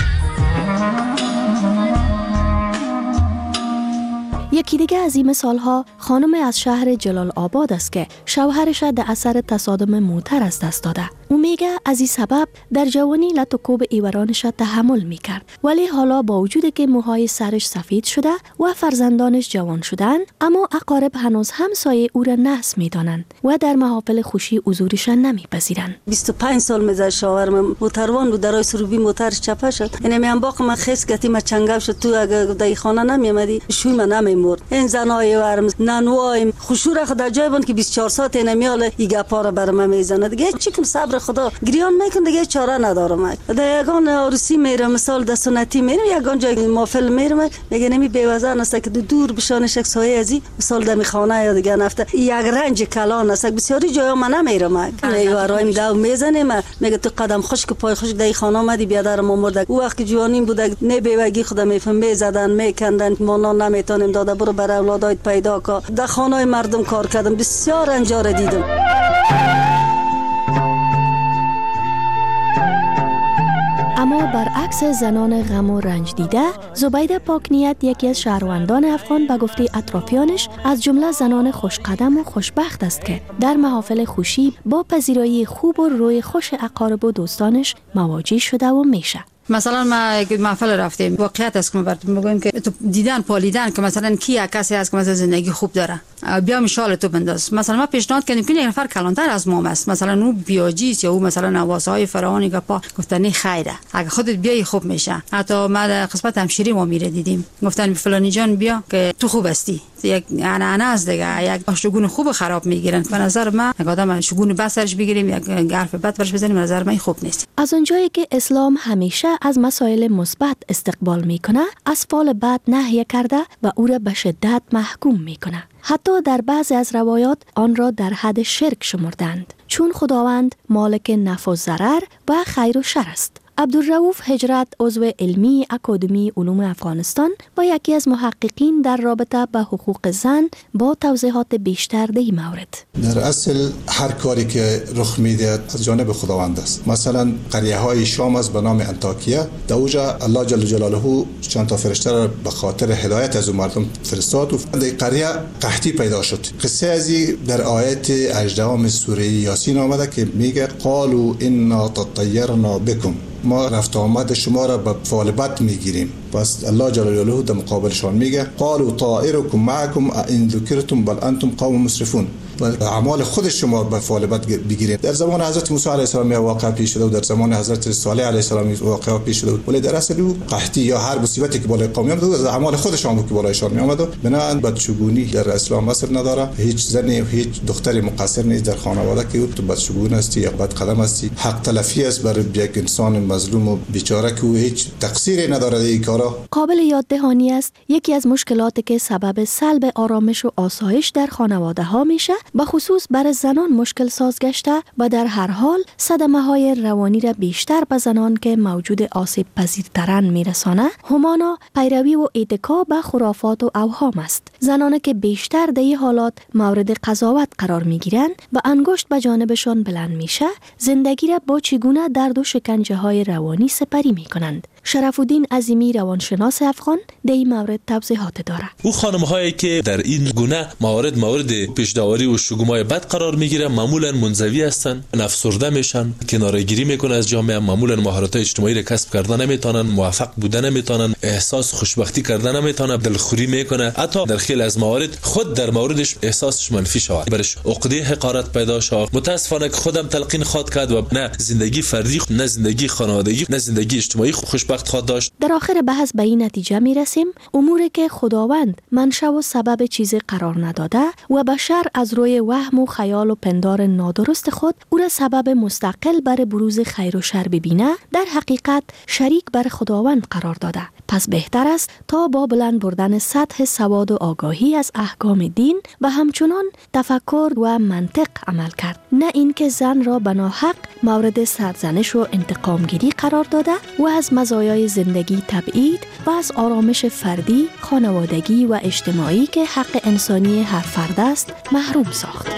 یکی دیگه از این مثالها خانم از شهر جلال آباد است که شوهرش در اثر تصادم موتر از دست داده. او میگه از این سبب در جوانی لط و کوب ایورانش تحمل میکرد، ولی حالا با وجود که موهای سرش سفید شده و فرزندانش جوان شدن، اما اقارب هنوز هم سایه او را نحس میدانند و در محافل خوشی حضورش نمیپذیرند. بیست و پنج سال میزه شوهرم موتروان بود، درای سروبی موترش چپه شد. یعنی میام باق ما خیس گتی ما چنگاو شد. تو اگه در خانه نمیامدی شوی من نمیمرد. این زنای ورم نانوایم خوشوره خدا جای بند که بیست و چهار ساعت نمیاله ایگه پاره برام میزنه. دیگه چیکم صبر خدا گریان میکن، دیگه چاره ندارم. در یگان عروسی میرم، مثال در سنتی میرم، یگان جای محفل میرم، میگه نمی بیوزن است که دور بشانش یک سایه ازی مثال در خانه یا دیگه نفته یک رنج کلان است. بسیاری جایا من نمیرم. یوارایم داو میزنیم، میگه تو قدم خشک پای خشک در خانه آمدی بیادر ما مرده. او وقت جوانیم بوده نه بیوگی خدا میفهم میزدن میکندن، ما نمیتونیم داده برو بر اولادایت پیدا کا. در خانه مردم کار کردم، بسیار انجار دیدم. اما برعکس زنان غم و رنج دیده، زبیده پاکنیت یکی از شهروندان افغان به گفته اطرافیانش از جمله زنان خوشقدم و خوشبخت است که در محافل خوشی با پذیرایی خوب و روی خوش اقارب و دوستانش مواجه شده و میشه. مثلا ما یک محفل رفتیم، واقعیت است که ما براتون میگویم که تو دیدن پالیدن که مثلا کی کسی هست که مثلا زندگی خوب داره، بیا میشال تو بنداز. مثلا ما پیشنهاد کردیم که یک نفر کلانتر از ما است، مثلا او بیاجیست یا او مثلا نواسای فراوانی که پا گفتن خیره، اگه خودت بیای خوب میشه. حتی ما در قسمت همشیری ما میره دیدیم، گفتن فلانی جان بیا که تو خوب هستی. یک انا از دیگه یک شگون خوب خراب میگیرن. به نظر من یک آدم شگون بسرش بگیریم یک حرف بد برش بزنیم، به نظر من خوب نیست. از اونجایی که اسلام همیشه از مسائل مثبت استقبال میکنه، از فعل بد نهی کرده و او را به شدت محکوم میکنه. حتی در بعضی از روایات آن را در حد شرک شمردند، چون خداوند مالک نفع و ضرر و خیر و شر است. عبدالرؤوف هجرت، عضو علمی اکادمی علوم افغانستان و یکی از محققین در رابطه به حقوق زن با توضیحات بیشتر در این مورد. در اصل هر کاری که رخ میده از جانب خداوند است. مثلا قریه های شام از به نام انطاکیه، در اوجا الله جل جلاله چند تا فرشته را به خاطر هدایت از مردم فرستاد و در قریه قحطی پیدا شد. قصه ازی در آیت هجدهم سوره یاسین آمده که میگه قالوا انا تطیرنا بكم، ما رفت آمد شما را به فعل بد میگیریم. پس الله جل جلاله در مقابلشان میگه قالوا طائرکم معکم ان ذکرتم بل انتم قوم مسرفون، اعمال خود شما به فعل بد بگیرید. در زمان حضرت موسی علیه السلام واقع پیش شده و در زمان حضرت صالح علیه السلام واقع پیش شده، ولی در اصل او قحطی یا هر مصیبتی که بالای قوم میاد از اعمال خودشان بود که بالایشان میآمد. بنابراین بدشگونی در اسلام اثر نداره. هیچ زنی و هیچ دختری مقصر نیست در خانواده که تو بدشگون هستی یا بد قدم هستی. حق تلفی است بر یک انسان مظلوم و بیچاره که هیچ تقصیری نداره در این کارا. قابل یاد دهانی است یکی از مشکلاتی که سبب سلب آرامش و آسایش در خانواده ها میشه به خصوص برای زنان مشکل ساز گشته و در هر حال صدمه های روانی را بیشتر به زنان که موجود آسیب پذیرترن میرسانه. همانا پیروی و اتکا به خرافات و اوهام است. زنان که بیشتر در این حالات مورد قضاوت قرار میگیرند و انگشت به جانبشان بلند میشه، زندگی را با چگونه درد و شکنجه های روانی سپری میکنند. شرف الدین عظیمی روانشناس افغان در این مورد توضیحات داره. او خانم هایی که در این گونه موارد مورد پیشداوری و شگمای بد قرار میگیره معمولا منزوی هستن، افسرده میشن، کناره‌گیری میکنن از جامعه، معمولا مهارت اجتماعی را کسب کردن نمیتونن، موفق بودن نمیتونن، احساس خوشبختی کردن نمیتونن، دلخوری میکنه، حتی در خیلی از موارد خود در موردش احساسش منفی شود، برش عقده حقارت پیدا شود. متاسفانه که خودم تلقین خواد کرد و نه زندگی فردی، نه زندگی خانوادگی، نه زندگی اجتماعی خوشبخت خواد داشت. در آخر بحث به این نتیجه می رسیم اموری که خداوند منشأ و سبب چیزی قرار نداده و بشر از روی وهم و خیال و پندار نادرست خود او را سبب مستقل بر بروز خیر و شر ببینه، در حقیقت شریک بر خداوند قرار داده. پس بهتر است تا با بلند بردن سطح سواد و آگاهی از احکام دین و همچنان تفکر و منطق عمل کرد، نه اینکه زن را به ناحق مورد سرزنش و انتقامگیری قرار داده و از مزایای زندگی تبعید و از آرامش فردی، خانوادگی و اجتماعی که حق انسانی هر فرد است محروم ساخت.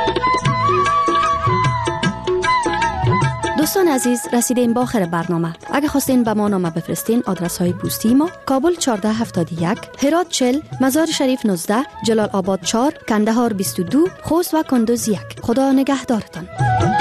دوستان عزیز، رسیدیم به آخر برنامه. اگه خواستین به ما نامه بفرستین، آدرس های پستی ما: کابل چهارده هفتاد و یک، هرات چهل، مزار شریف نوزده، جلال آباد چهار، کندهار بیست و دو، خوست و کندوز یک. خدا نگهدارتان.